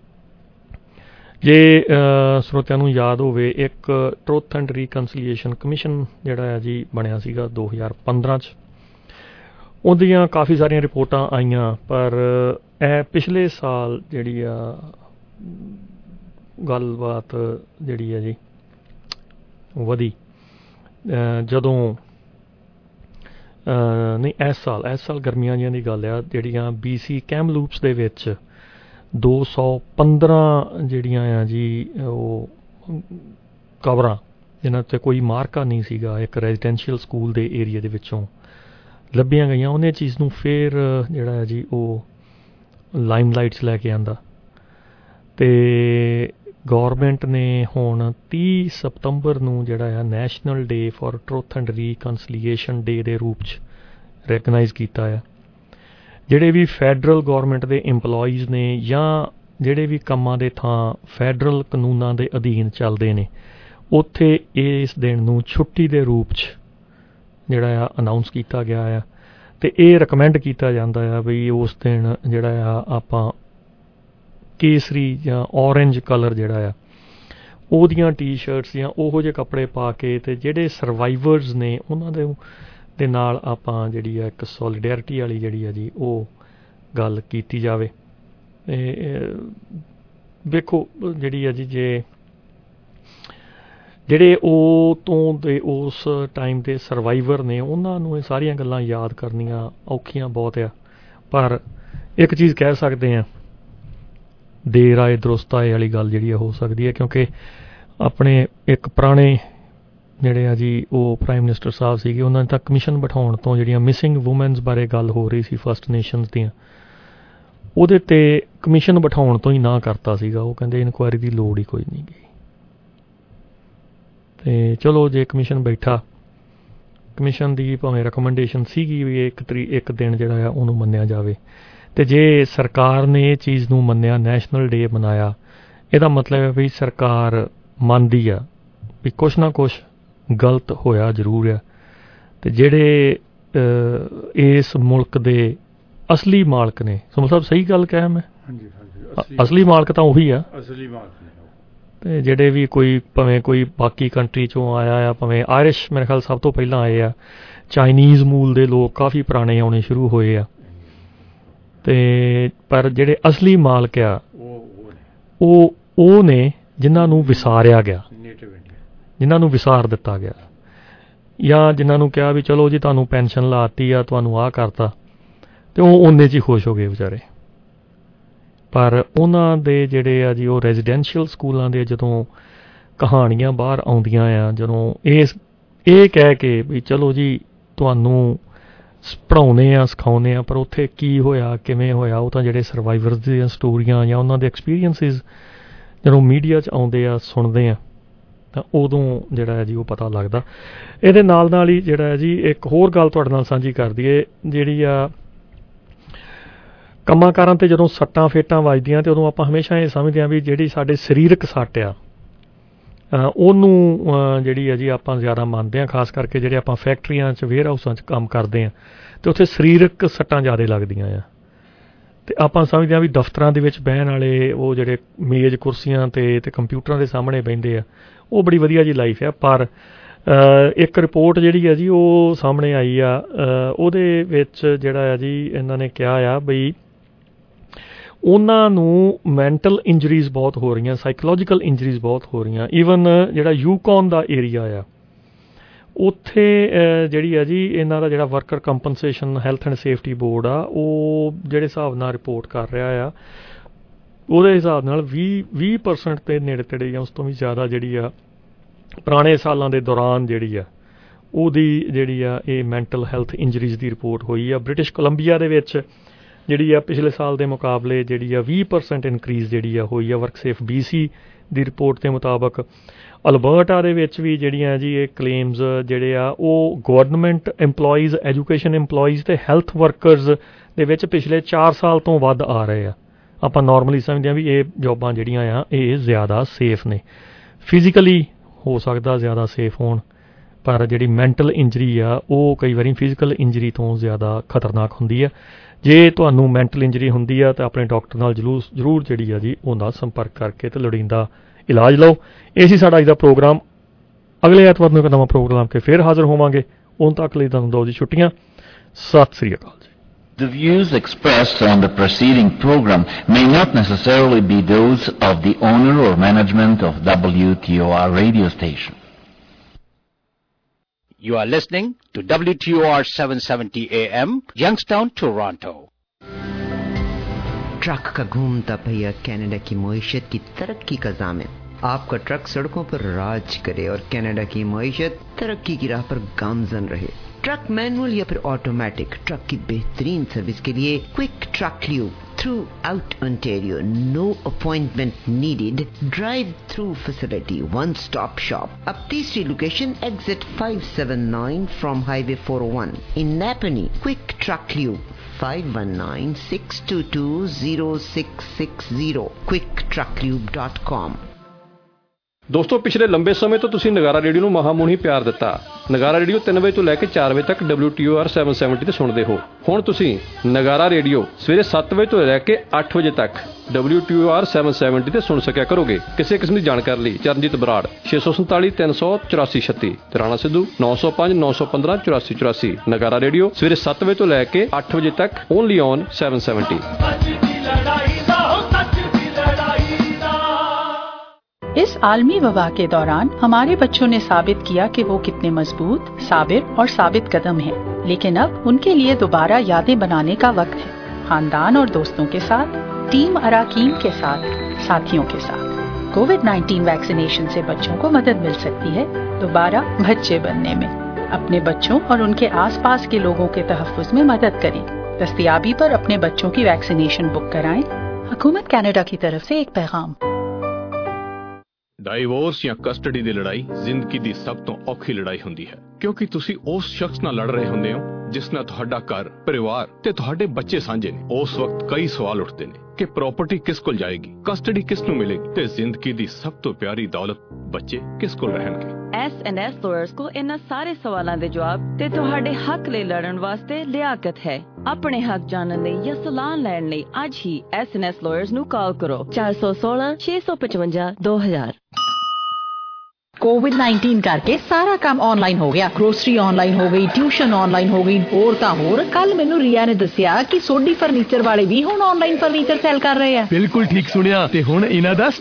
ਜੇ ਸਰੋਤਿਆਂ ਨੂੰ ਯਾਦ ਹੋਵੇ, ਇੱਕ ਟਰੁਥ ਐਂਡ ਰੀਕਨਸੀਲੀਏਸ਼ਨ ਕਮਿਸ਼ਨ ਜਿਹੜਾ ਹੈ ਜੀ ਬਣਿਆ ਸੀਗਾ 2015 'ਚ। ਉਹਦੀਆਂ ਕਾਫੀ ਸਾਰੀਆਂ ਰਿਪੋਰਟਾਂ ਆਈਆਂ, ਪਰ ਇਹ ਪਿਛਲੇ ਸਾਲ ਜਿਹੜੀ ਆ ਗੱਲਬਾਤ ਜਿਹੜੀ ਹੈ ਜੀ ਵਧੀ ਜਦੋਂ ਨਹੀਂ ਇਸ ਸਾਲ ਗਰਮੀਆਂ ਜਿਹੀਆਂ ਦੀ ਗੱਲ ਆ, ਜਿਹੜੀਆਂ BC ਕੈਮਲੂਪਸ ਦੇ ਵਿੱਚ 215 ਜਿਹੜੀਆਂ ਆ ਜੀ ਉਹ ਕਬਰਾਂ ਜਿਨ੍ਹਾਂ 'ਤੇ ਕੋਈ ਮਾਰਕਾ ਨਹੀਂ ਸੀਗਾ, ਇੱਕ ਰੈਜ਼ੀਡੈਂਸ਼ੀਅਲ ਸਕੂਲ ਦੇ ਏਰੀਆ ਦੇ ਵਿੱਚੋਂ ਲੱਭੀਆਂ ਗਈਆਂ। ਉਹਨੇ ਚੀਜ਼ ਨੂੰ ਫਿਰ ਜਿਹੜਾ ਹੈ ਜੀ ਉਹ ਲਾਈਮਲਾਈਟਸ ਲੈ ਕੇ ਆਂਦਾ ਤੇ ਗੌਰਮੈਂਟ ਨੇ ਹੁਣ 30 ਸਤੰਬਰ ਨੂੰ ਜਿਹੜਾ ਆ national day for truth and reconciliation day ਦੇ ਰੂਪ 'ਚ ਰੈਕਗਨਾਈਜ਼ ਕੀਤਾ ਆ। ਜਿਹੜੇ ਵੀ ਫੈਡਰਲ ਗੌਰਮੈਂਟ ਦੇ ਇੰਪਲੋਈਜ਼ ਨੇ ਜਾਂ ਜਿਹੜੇ ਵੀ ਕੰਮਾਂ ਦੇ ਥਾਂ ਫੈਡਰਲ ਕਾਨੂੰਨਾਂ ਦੇ ਅਧੀਨ ਚੱਲਦੇ ਨੇ, ਉੱਥੇ ਇਸ ਦਿਨ ਨੂੰ ਛੁੱਟੀ ਦੇ ਰੂਪ 'ਚ ਜਿਹੜਾ ਆ ਅਨਾਊਂਸ ਕੀਤਾ ਗਿਆ ਆ। ਤੇ ਇਹ ਰਿਕਮੈਂਡ ਕੀਤਾ ਜਾਂਦਾ ਆ ਵੀ ਉਸ ਦਿਨ ਜਿਹੜਾ ਆ ਆਪਾਂ ਕੇਸਰੀ ਜਾਂ ਔਰੇਂਜ ਕਲਰ ਜਿਹੜਾ ਆ ਉਹਦੀਆਂ ਟੀ-ਸ਼ਰਟਸ ਜਾਂ ਉਹੋ ਜਿਹੇ ਕੱਪੜੇ ਪਾ ਕੇ ਤੇ ਜਿਹੜੇ ਸਰਵਾਈਵਰਸ ਨੇ ਉਹਨਾਂ ਦੇ ਨਾਲ ਆਪਾਂ ਜਿਹੜੀ ਆ ਇੱਕ ਸੋਲੀਡੈਰਿਟੀ ਵਾਲੀ ਜਿਹੜੀ ਆ ਜੀ ਉਹ ਗੱਲ ਕੀਤੀ ਜਾਵੇ। ਵੇਖੋ ਜਿਹੜੀ ਆ ਜੀ ਜਿਹੜੇ ਉਹ ਤੋਂ ਦੇ ਉਸ ਟਾਈਮ ਦੇ ਸਰਵਾਈਵਰ ਨੇ ਉਹਨਾਂ ਨੂੰ ਇਹ ਸਾਰੀਆਂ ਗੱਲਾਂ ਯਾਦ ਕਰਨੀਆਂ ਔਖੀਆਂ ਬਹੁਤ ਆ, ਪਰ ਇੱਕ ਚੀਜ਼ ਕਹਿ ਸਕਦੇ ਹਾਂ, ਦੇਰ ਆਏ ਦਰੁਸਤ ਆਏ ਵਾਲੀ ਗੱਲ ਜਿਹੜੀ ਹੋ ਸਕਦੀ ਹੈ, ਕਿਉਂਕਿ ਆਪਣੇ ਇੱਕ ਪੁਰਾਣੇ ਜਿਹੜੇ ਆ ਜੀ ਉਹ ਪ੍ਰਾਈਮ ਮਿਨਿਸਟਰ ਸਾਹਿਬ ਸੀਗੇ, ਉਹਨਾਂ ਨੇ ਤਾਂ ਕਮਿਸ਼ਨ ਬਿਠਾਉਣ ਤੋਂ ਜਿਹੜੀਆਂ ਮਿਸਿੰਗ ਵੂਮੈਨਸ ਬਾਰੇ ਗੱਲ ਹੋ ਰਹੀ ਸੀ ਫਸਟ ਨੇਸ਼ਨਸ ਦੀਆਂ, ਉਹਦੇ 'ਤੇ ਕਮਿਸ਼ਨ ਬਿਠਾਉਣ ਤੋਂ ਹੀ ਨਾ ਕਰਤਾ ਸੀਗਾ। ਉਹ ਕਹਿੰਦੇ ਇਨਕੁਆਇਰੀ ਦੀ ਲੋੜ ਹੀ ਕੋਈ ਨਹੀਂ ਗਈ। ਅਤੇ ਚਲੋ ਜੇ ਕਮਿਸ਼ਨ ਬੈਠਾ, ਕਮਿਸ਼ਨ ਦੀ ਭਾਵੇਂ ਰਿਕਮੈਂਡੇਸ਼ਨ ਸੀਗੀ ਵੀ ਇੱਕ ਦਿਨ ਜਿਹੜਾ ਆ ਉਹਨੂੰ ਮੰਨਿਆ ਜਾਵੇ, ਅਤੇ ਜੇ ਸਰਕਾਰ ਨੇ ਇਹ ਚੀਜ਼ ਨੂੰ ਮੰਨਿਆ, ਨੈਸ਼ਨਲ ਡੇ ਮਨਾਇਆ, ਇਹਦਾ ਮਤਲਬ ਹੈ ਵੀ ਸਰਕਾਰ ਮੰਨਦੀ ਆ ਵੀ ਕੁਛ ਨਾ ਕੁਛ ਗਲਤ ਹੋਇਆ ਜ਼ਰੂਰ ਆ। ਅਤੇ ਜਿਹੜੇ ਇਸ ਮੁਲਕ ਦੇ ਅਸਲੀ ਮਾਲਕ ਨੇ। ਸੋ ਮਤਲਬ ਸਹੀ ਗੱਲ ਕਹਿ ਮੈਂ? ਅਸਲੀ ਮਾਲਕ ਤਾਂ ਉਹੀ ਆ। ਅਸਲੀ ਮਾਲਕ ਨੇ। ਤੇ ਜਿਹੜੇ ਵੀ ਕੋਈ ਭਾਵੇਂ ਕੋਈ ਬਾਕੀ ਕੰਟਰੀ ਚੋਂ ਆਇਆ ਆ, ਭਾਵੇਂ ਆਇਰਿਸ਼ ਮੇਰੇ ਖਿਆਲ ਸਭ ਤੋਂ ਪਹਿਲਾਂ ਆਏ ਆ, ਚਾਈਨੀਜ਼ ਮੂਲ ਦੇ ਲੋਕ ਕਾਫੀ ਪੁਰਾਣੇ ਆਉਣੇ ਸ਼ੁਰੂ ਹੋਏ ਆ, ਤੇ ਪਰ ਜਿਹੜੇ ਅਸਲੀ ਮਾਲਕ ਆ ਉਹ ਨੇ ਜਿਨ੍ਹਾਂ ਨੂੰ ਵਿਸਾਰਿਆ ਗਿਆ, ਜਿਨ੍ਹਾਂ ਨੂੰ ਵਿਸਾਰ ਦਿੱਤਾ ਗਿਆ, ਜਾਂ ਜਿਨ੍ਹਾਂ ਨੂੰ ਕਿਹਾ ਵੀ ਚਲੋ ਜੀ ਤੁਹਾਨੂੰ ਪੈਨਸ਼ਨ ਲਾਤੀ ਆ, ਤੁਹਾਨੂੰ ਆਹ ਕਰਤਾ, ਤੇ ਉਹ ਓਨੇ 'ਚ ਹੀ ਖੁਸ਼ ਹੋ ਗਏ ਵਿਚਾਰੇ। ਪਰ ਉਹਨਾਂ ਦੇ ਜਿਹੜੇ ਆ ਜੀ ਉਹ ਰੈਜ਼ੀਡੈਂਸ਼ੀਅਲ ਸਕੂਲਾਂ ਦੇ ਜਦੋਂ ਕਹਾਣੀਆਂ ਬਾਹਰ ਆਉਂਦੀਆਂ ਆ, ਜਦੋਂ ਇਹ ਕਹਿ ਕੇ ਵੀ ਚਲੋ ਜੀ ਤੁਹਾਨੂੰ ਪੜ੍ਹਾਉਂਦੇ ਆ, ਸਿਖਾਉਂਦੇ ਆ, ਪਰ ਉੱਥੇ ਕੀ ਹੋਇਆ, ਕਿਵੇਂ ਹੋਇਆ, ਉਹ ਤਾਂ ਜਿਹੜੇ ਸਰਵਾਈਵਰਸ ਦੀਆਂ ਸਟੋਰੀਆਂ ਜਾਂ ਉਹਨਾਂ ਦੇ ਐਕਸਪੀਰੀਅੰਸਿਸ ਜਦੋਂ ਮੀਡੀਆ 'ਚ ਆਉਂਦੇ ਆ, ਸੁਣਦੇ ਆ, ਤਾਂ ਉਦੋਂ ਜਿਹੜਾ ਹੈ ਜੀ ਉਹ ਪਤਾ ਲੱਗਦਾ। ਇਹਦੇ ਨਾਲ ਨਾਲ ਹੀ ਜਿਹੜਾ ਹੈ ਜੀ ਇੱਕ ਹੋਰ ਗੱਲ ਤੁਹਾਡੇ ਨਾਲ ਸਾਂਝੀ ਕਰ ਦਈਏ, ਜਿਹੜੀ ਆ ਕੰਮਾਂ ਕਾਰਾਂ 'ਤੇ ਜਦੋਂ ਸੱਟਾਂ ਫੇਟਾਂ ਵੱਜਦੀਆਂ ਤੇ ਉਦੋਂ ਆਪਾਂ ਹਮੇਸ਼ਾ ਇਹ ਸਮਝਦੇ ਹਾਂ ਵੀ ਜਿਹੜੀ ਸਾਡੇ ਸਰੀਰਕ ਸੱਟ ਆ ਉਹਨੂੰ ਜਿਹੜੀ ਆ ਜੀ ਆਪਾਂ ਜ਼ਿਆਦਾ ਮੰਨਦੇ ਹਾਂ, ਖਾਸ ਕਰਕੇ ਜਿਹੜੇ ਆਪਾਂ ਫੈਕਟਰੀਆਂ 'ਚ ਵੇਅਰ ਹਾਊਸਾਂ 'ਚ ਕੰਮ ਕਰਦੇ ਹਾਂ ਅਤੇ ਉੱਥੇ ਸਰੀਰਕ ਸੱਟਾਂ ਜ਼ਿਆਦਾ ਲੱਗਦੀਆਂ ਆ। ਅਤੇ ਆਪਾਂ ਸਮਝਦੇ ਹਾਂ ਵੀ ਦਫ਼ਤਰਾਂ ਦੇ ਵਿੱਚ ਬਹਿਣ ਵਾਲੇ ਉਹ ਜਿਹੜੇ ਮੇਜ਼ ਕੁਰਸੀਆਂ 'ਤੇ ਕੰਪਿਊਟਰਾਂ ਦੇ ਸਾਹਮਣੇ ਬਹਿੰਦੇ ਆ, ਉਹ ਬੜੀ ਵਧੀਆ ਜੀ ਲਾਈਫ ਆ। ਪਰ ਇੱਕ ਰਿਪੋਰਟ ਜਿਹੜੀ ਆ ਜੀ ਉਹ ਸਾਹਮਣੇ ਆਈ ਆ, ਉਹਦੇ ਵਿੱਚ ਜਿਹੜਾ ਆ ਜੀ ਇਹਨਾਂ ਨੇ ਕਿਹਾ ਆ ਬਈ ਉਹਨਾਂ ਨੂੰ ਮੈਂਟਲ ਇੰਜਰੀਜ਼ ਬਹੁਤ ਹੋ ਰਹੀਆਂ, ਸਾਈਕੋਲੋਜੀਕਲ ਇੰਜਰੀਜ਼ ਬਹੁਤ ਹੋ ਰਹੀਆਂ। ਈਵਨ ਜਿਹੜਾ ਯੂਕੌਨ ਦਾ ਏਰੀਆ ਆ ਉੱਥੇ ਜਿਹੜੀ ਆ ਜੀ ਇਹਨਾਂ ਦਾ ਜਿਹੜਾ worker compensation health and safety board ਆ, ਉਹ ਜਿਹੜੇ ਹਿਸਾਬ ਨਾਲ ਰਿਪੋਰਟ ਕਰ ਰਿਹਾ ਆ, ਉਹਦੇ ਹਿਸਾਬ ਨਾਲ 20% ਦੇ ਨੇੜੇ ਤੇੜੇ ਜਾਂ ਉਸ ਤੋਂ ਵੀ ਜ਼ਿਆਦਾ ਜਿਹੜੀ ਆ ਪੁਰਾਣੇ ਸਾਲਾਂ ਦੇ ਦੌਰਾਨ ਜਿਹੜੀ ਆ ਉਹਦੀ ਜਿਹੜੀ ਆ ਇਹ ਮੈਂਟਲ ਹੈਲਥ ਇੰਜਰੀਜ਼ ਦੀ ਰਿਪੋਰਟ ਹੋਈ ਆ। ਬ੍ਰਿਟਿਸ਼ ਕੋਲੰਬੀਆ ਦੇ ਵਿੱਚ ਜਿਹੜੀ ਆ ਪਿਛਲੇ ਸਾਲ ਦੇ ਮੁਕਾਬਲੇ ਜਿਹੜੀ ਆ 20% ਇਨਕਰੀਜ਼ ਜਿਹੜੀ ਆ ਹੋਈ ਆ ਵਰਕਸੇਫ BC ਦੀ ਰਿਪੋਰਟ ਦੇ ਮੁਤਾਬਕ। ਅਲਬਰਟਾ ਦੇ ਵਿੱਚ ਵੀ ਜਿਹੜੀਆਂ ਜੀ ਇਹ ਕਲੇਮਸ ਜਿਹੜੇ ਆ ਉਹ ਗਵਰਨਮੈਂਟ ਐਮਪਲੋਈਜ਼, ਐਜੂਕੇਸ਼ਨ ਐਮਪਲੋਈਜ਼ ਅਤੇ ਹੈਲਥ ਵਰਕਰਜ਼ ਦੇ ਵਿੱਚ ਪਿਛਲੇ 4 ਸਾਲ ਤੋਂ ਵੱਧ ਆ ਰਹੇ ਆ। ਆਪਾਂ ਨੋਰਮਲੀ ਸਮਝਦੇ ਹਾਂ ਵੀ ਇਹ ਜੋਬਾਂ ਜਿਹੜੀਆਂ ਆ ਇਹ ਜ਼ਿਆਦਾ ਸੇਫ ਨੇ, ਫਿਜ਼ੀਕਲੀ ਹੋ ਸਕਦਾ ਜ਼ਿਆਦਾ ਸੇਫ ਹੋਣ, ਪਰ ਜਿਹੜੀ ਮੈਂਟਲ ਇੰਜਰੀ ਆ ਉਹ ਕਈ ਵਾਰੀ ਫਿਜ਼ੀਕਲ ਇੰਜਰੀ ਤੋਂ ਜ਼ਿਆਦਾ ਖਤਰਨਾਕ ਹੁੰਦੀ ਆ। ਜੇ ਤੁਹਾਨੂੰ ਮੈਂਟਲ ਇੰਜਰੀ ਹੁੰਦੀ ਆ ਤਾਂ ਆਪਣੇ ਡਾਕਟਰ ਨਾਲ ਜ਼ਰੂਰ ਜਿਹੜੀ ਆ ਜੀ ਉਹਦਾ ਸੰਪਰਕ ਕਰਕੇ ਅਤੇ ਲੋੜੀਂਦਾ ਇਲਾਜ ਲਓ। ਇਹ ਸੀ ਸਾਡਾ ਅੱਜ ਦਾ ਪ੍ਰੋਗਰਾਮ। ਅਗਲੇ ਐਤਵਾਰ ਨੂੰ ਇੱਕ ਨਵਾਂ ਪ੍ਰੋਗਰਾਮ ਕੇ ਫਿਰ ਹਾਜ਼ਰ ਹੋਵਾਂਗੇ। ਉਦੋਂ ਤੱਕ ਲਈ ਤੁਹਾਨੂੰ ਦਿਓ ਜੀ ਛੁੱਟੀਆਂ। ਸਤਿ ਸ੍ਰੀ ਅਕਾਲ ਜੀ। The views expressed on the preceding program may not necessarily be those of the owner or management of WTOR radio station. You are listening to WTOR 770 AM, Youngstown, Toronto. Truck का घूमता पहिया कनाडा की मईशत की तरक्की का ज़ामिन। आपका ट्रक सड़कों पर राज करे और कनाडा की मईशत तरक्की की राह पर गामजन रहे। ट्रक मैनुअल या फिर ऑटोमेटिक, ट्रक की बेहतरीन सर्विस के लिए quick truck lube throughout Ontario, no appointment needed, drive through facility, one stop shop. अब तीसरी location exit 579 from highway 401 in Napanee. Quick truck lube 5196220660, quicktrucklube.com। ਦੋਸਤੋ, ਪਿਛਲੇ ਲੰਬੇ ਸਮੇਂ ਤੋਂ ਤੁਸੀਂ ਨਗਾਰਾ ਰੇਡੀਓ ਨੂੰ ਮਹਾਮੂਣੀ ਪਿਆਰ ਦਿੱਤਾ। ਨਗਾਰਾ ਰੇਡੀਓ 3 ਵਜੇ ਤੋਂ ਲੈ ਕੇ 4 ਵਜੇ ਤੱਕ WTOR 770 ਤੇ ਸੁਣਦੇ ਹੋ। ਹੁਣ ਤੁਸੀਂ ਨਗਾਰਾ ਰੇਡੀਓ ਸਵੇਰੇ 7 ਵਜੇ ਤੋਂ ਲੈ ਕੇ 8 ਵਜੇ ਤੱਕ WTOR 770 ਤੇ ਸੁਣ ਸਕਿਆ ਕਰੋਗੇ। ਕਿਸੇ ਕਿਸਮ ਦੀ ਜਾਣਕਾਰੀ ਲਈ ਚਰਨਜੀਤ ਬਰਾੜ 647 384 36, ਰਾਣਾ ਸਿੱਧੂ 905 915 84 84। ਨਗਾਰਾ ਰੇਡੀਓ ਸਵੇਰੇ 7 ਵਜੇ ਤੋਂ ਲੈ ਕੇ 8 ਵਜੇ ਤੱਕ ਓਨਲੀ ਔਨ 770। इस आलमी वबा के दौरान हमारे बच्चों ने साबित किया कि वो कितने मजबूत, साबिर और साबित कदम हैं। लेकिन अब उनके लिए दोबारा यादें बनाने का वक्त है। खानदान और दोस्तों के साथ, टीम अराकीन के साथ, साथियों के साथ। कोविड-19 वैक्सीनेशन से बच्चों को मदद मिल सकती है दोबारा बच्चे बनने में। अपने बच्चों और उनके आसपास के लोगों के तहफ़्फ़ुज़ में मदद करें। दस्तयाबी पर अपने बच्चों की वैक्सीनेशन बुक कराएं। हुकूमत कनाडा की तरफ से एक पैगाम। ਡਾਈਵੋਰਸ ਜਾਂ ਕਸਟਡੀ ਦੀ ਲੜਾਈ ਜ਼ਿੰਦਗੀ ਦੀ ਸਭ ਤੋਂ ਔਖੀ ਲੜਾਈ ਹੁੰਦੀ ਹੈ, ਕਿਉਂਕਿ ਤੁਸੀਂ ਉਸ ਸ਼ਖਸ ਨਾਲ ਲੜ ਰਹੇ ਹੁੰਦੇ ਹੋ ਜਿਸ ਨਾਲ ਤੁਹਾਡਾ ਘਰ, ਪਰਿਵਾਰ ਤੇ ਤੁਹਾਡੇ ਬੱਚੇ ਸਾਂਝੇ ਨੇ। ਉਸ ਵਕਤ ਕਈ ਸਵਾਲ ਉੱਠਦੇ ਨੇ ਕਿ ਪ੍ਰਾਪਰਟੀ ਕਿਸ ਕੋਲ ਜਾਏਗੀ, ਕਸਟਡੀ ਕਿਸ ਨੂੰ ਮਿਲੇਗੀ ਤੇ ਜ਼ਿੰਦਗੀ ਦੀ ਸਭ ਤੋਂ ਪਿਆਰੀ ਦੌਲਤ ਬੱਚੇ ਕਿਸ ਕੋਲ ਰਹਿਣਗੇ। S&S Lawyers ਕੋ ਇਹਨਾਂ ਸਾਰੇ ਸਵਾਲਾਂ ਦੇ ਜਵਾਬ ਤੇ ਤੁਹਾਡੇ ਹੱਕ ਲਈ ਲੜਨ ਵਾਸਤੇ ਲਿਆਕਤ ਹੈ। ਆਪਣੇ ਹੱਕ ਜਾਣਨ ਲਈ ਜਾਂ ਸਲਾਹ ਲੈਣ ਲਈ ਅੱਜ ਹੀ S&S Lawyers ਨੂੰ ਕਾਲ ਕਰੋ 416 655 2000। कोविड-19 करके सारा काम ऑनलाइन हो गया। ग्रोसरी ऑनलाइन हो गई, ट्यूशन ऑनलाइन हो गई, होर तां होर। कल मैनू रिया ने दस्सिया कि सोडी फर्नीचर वाले भी हुण ऑनलाइन फर्नीचर सैल कर रहे हैं। बिल्कुल ठीक सुनिया ते हुण इन्हां दा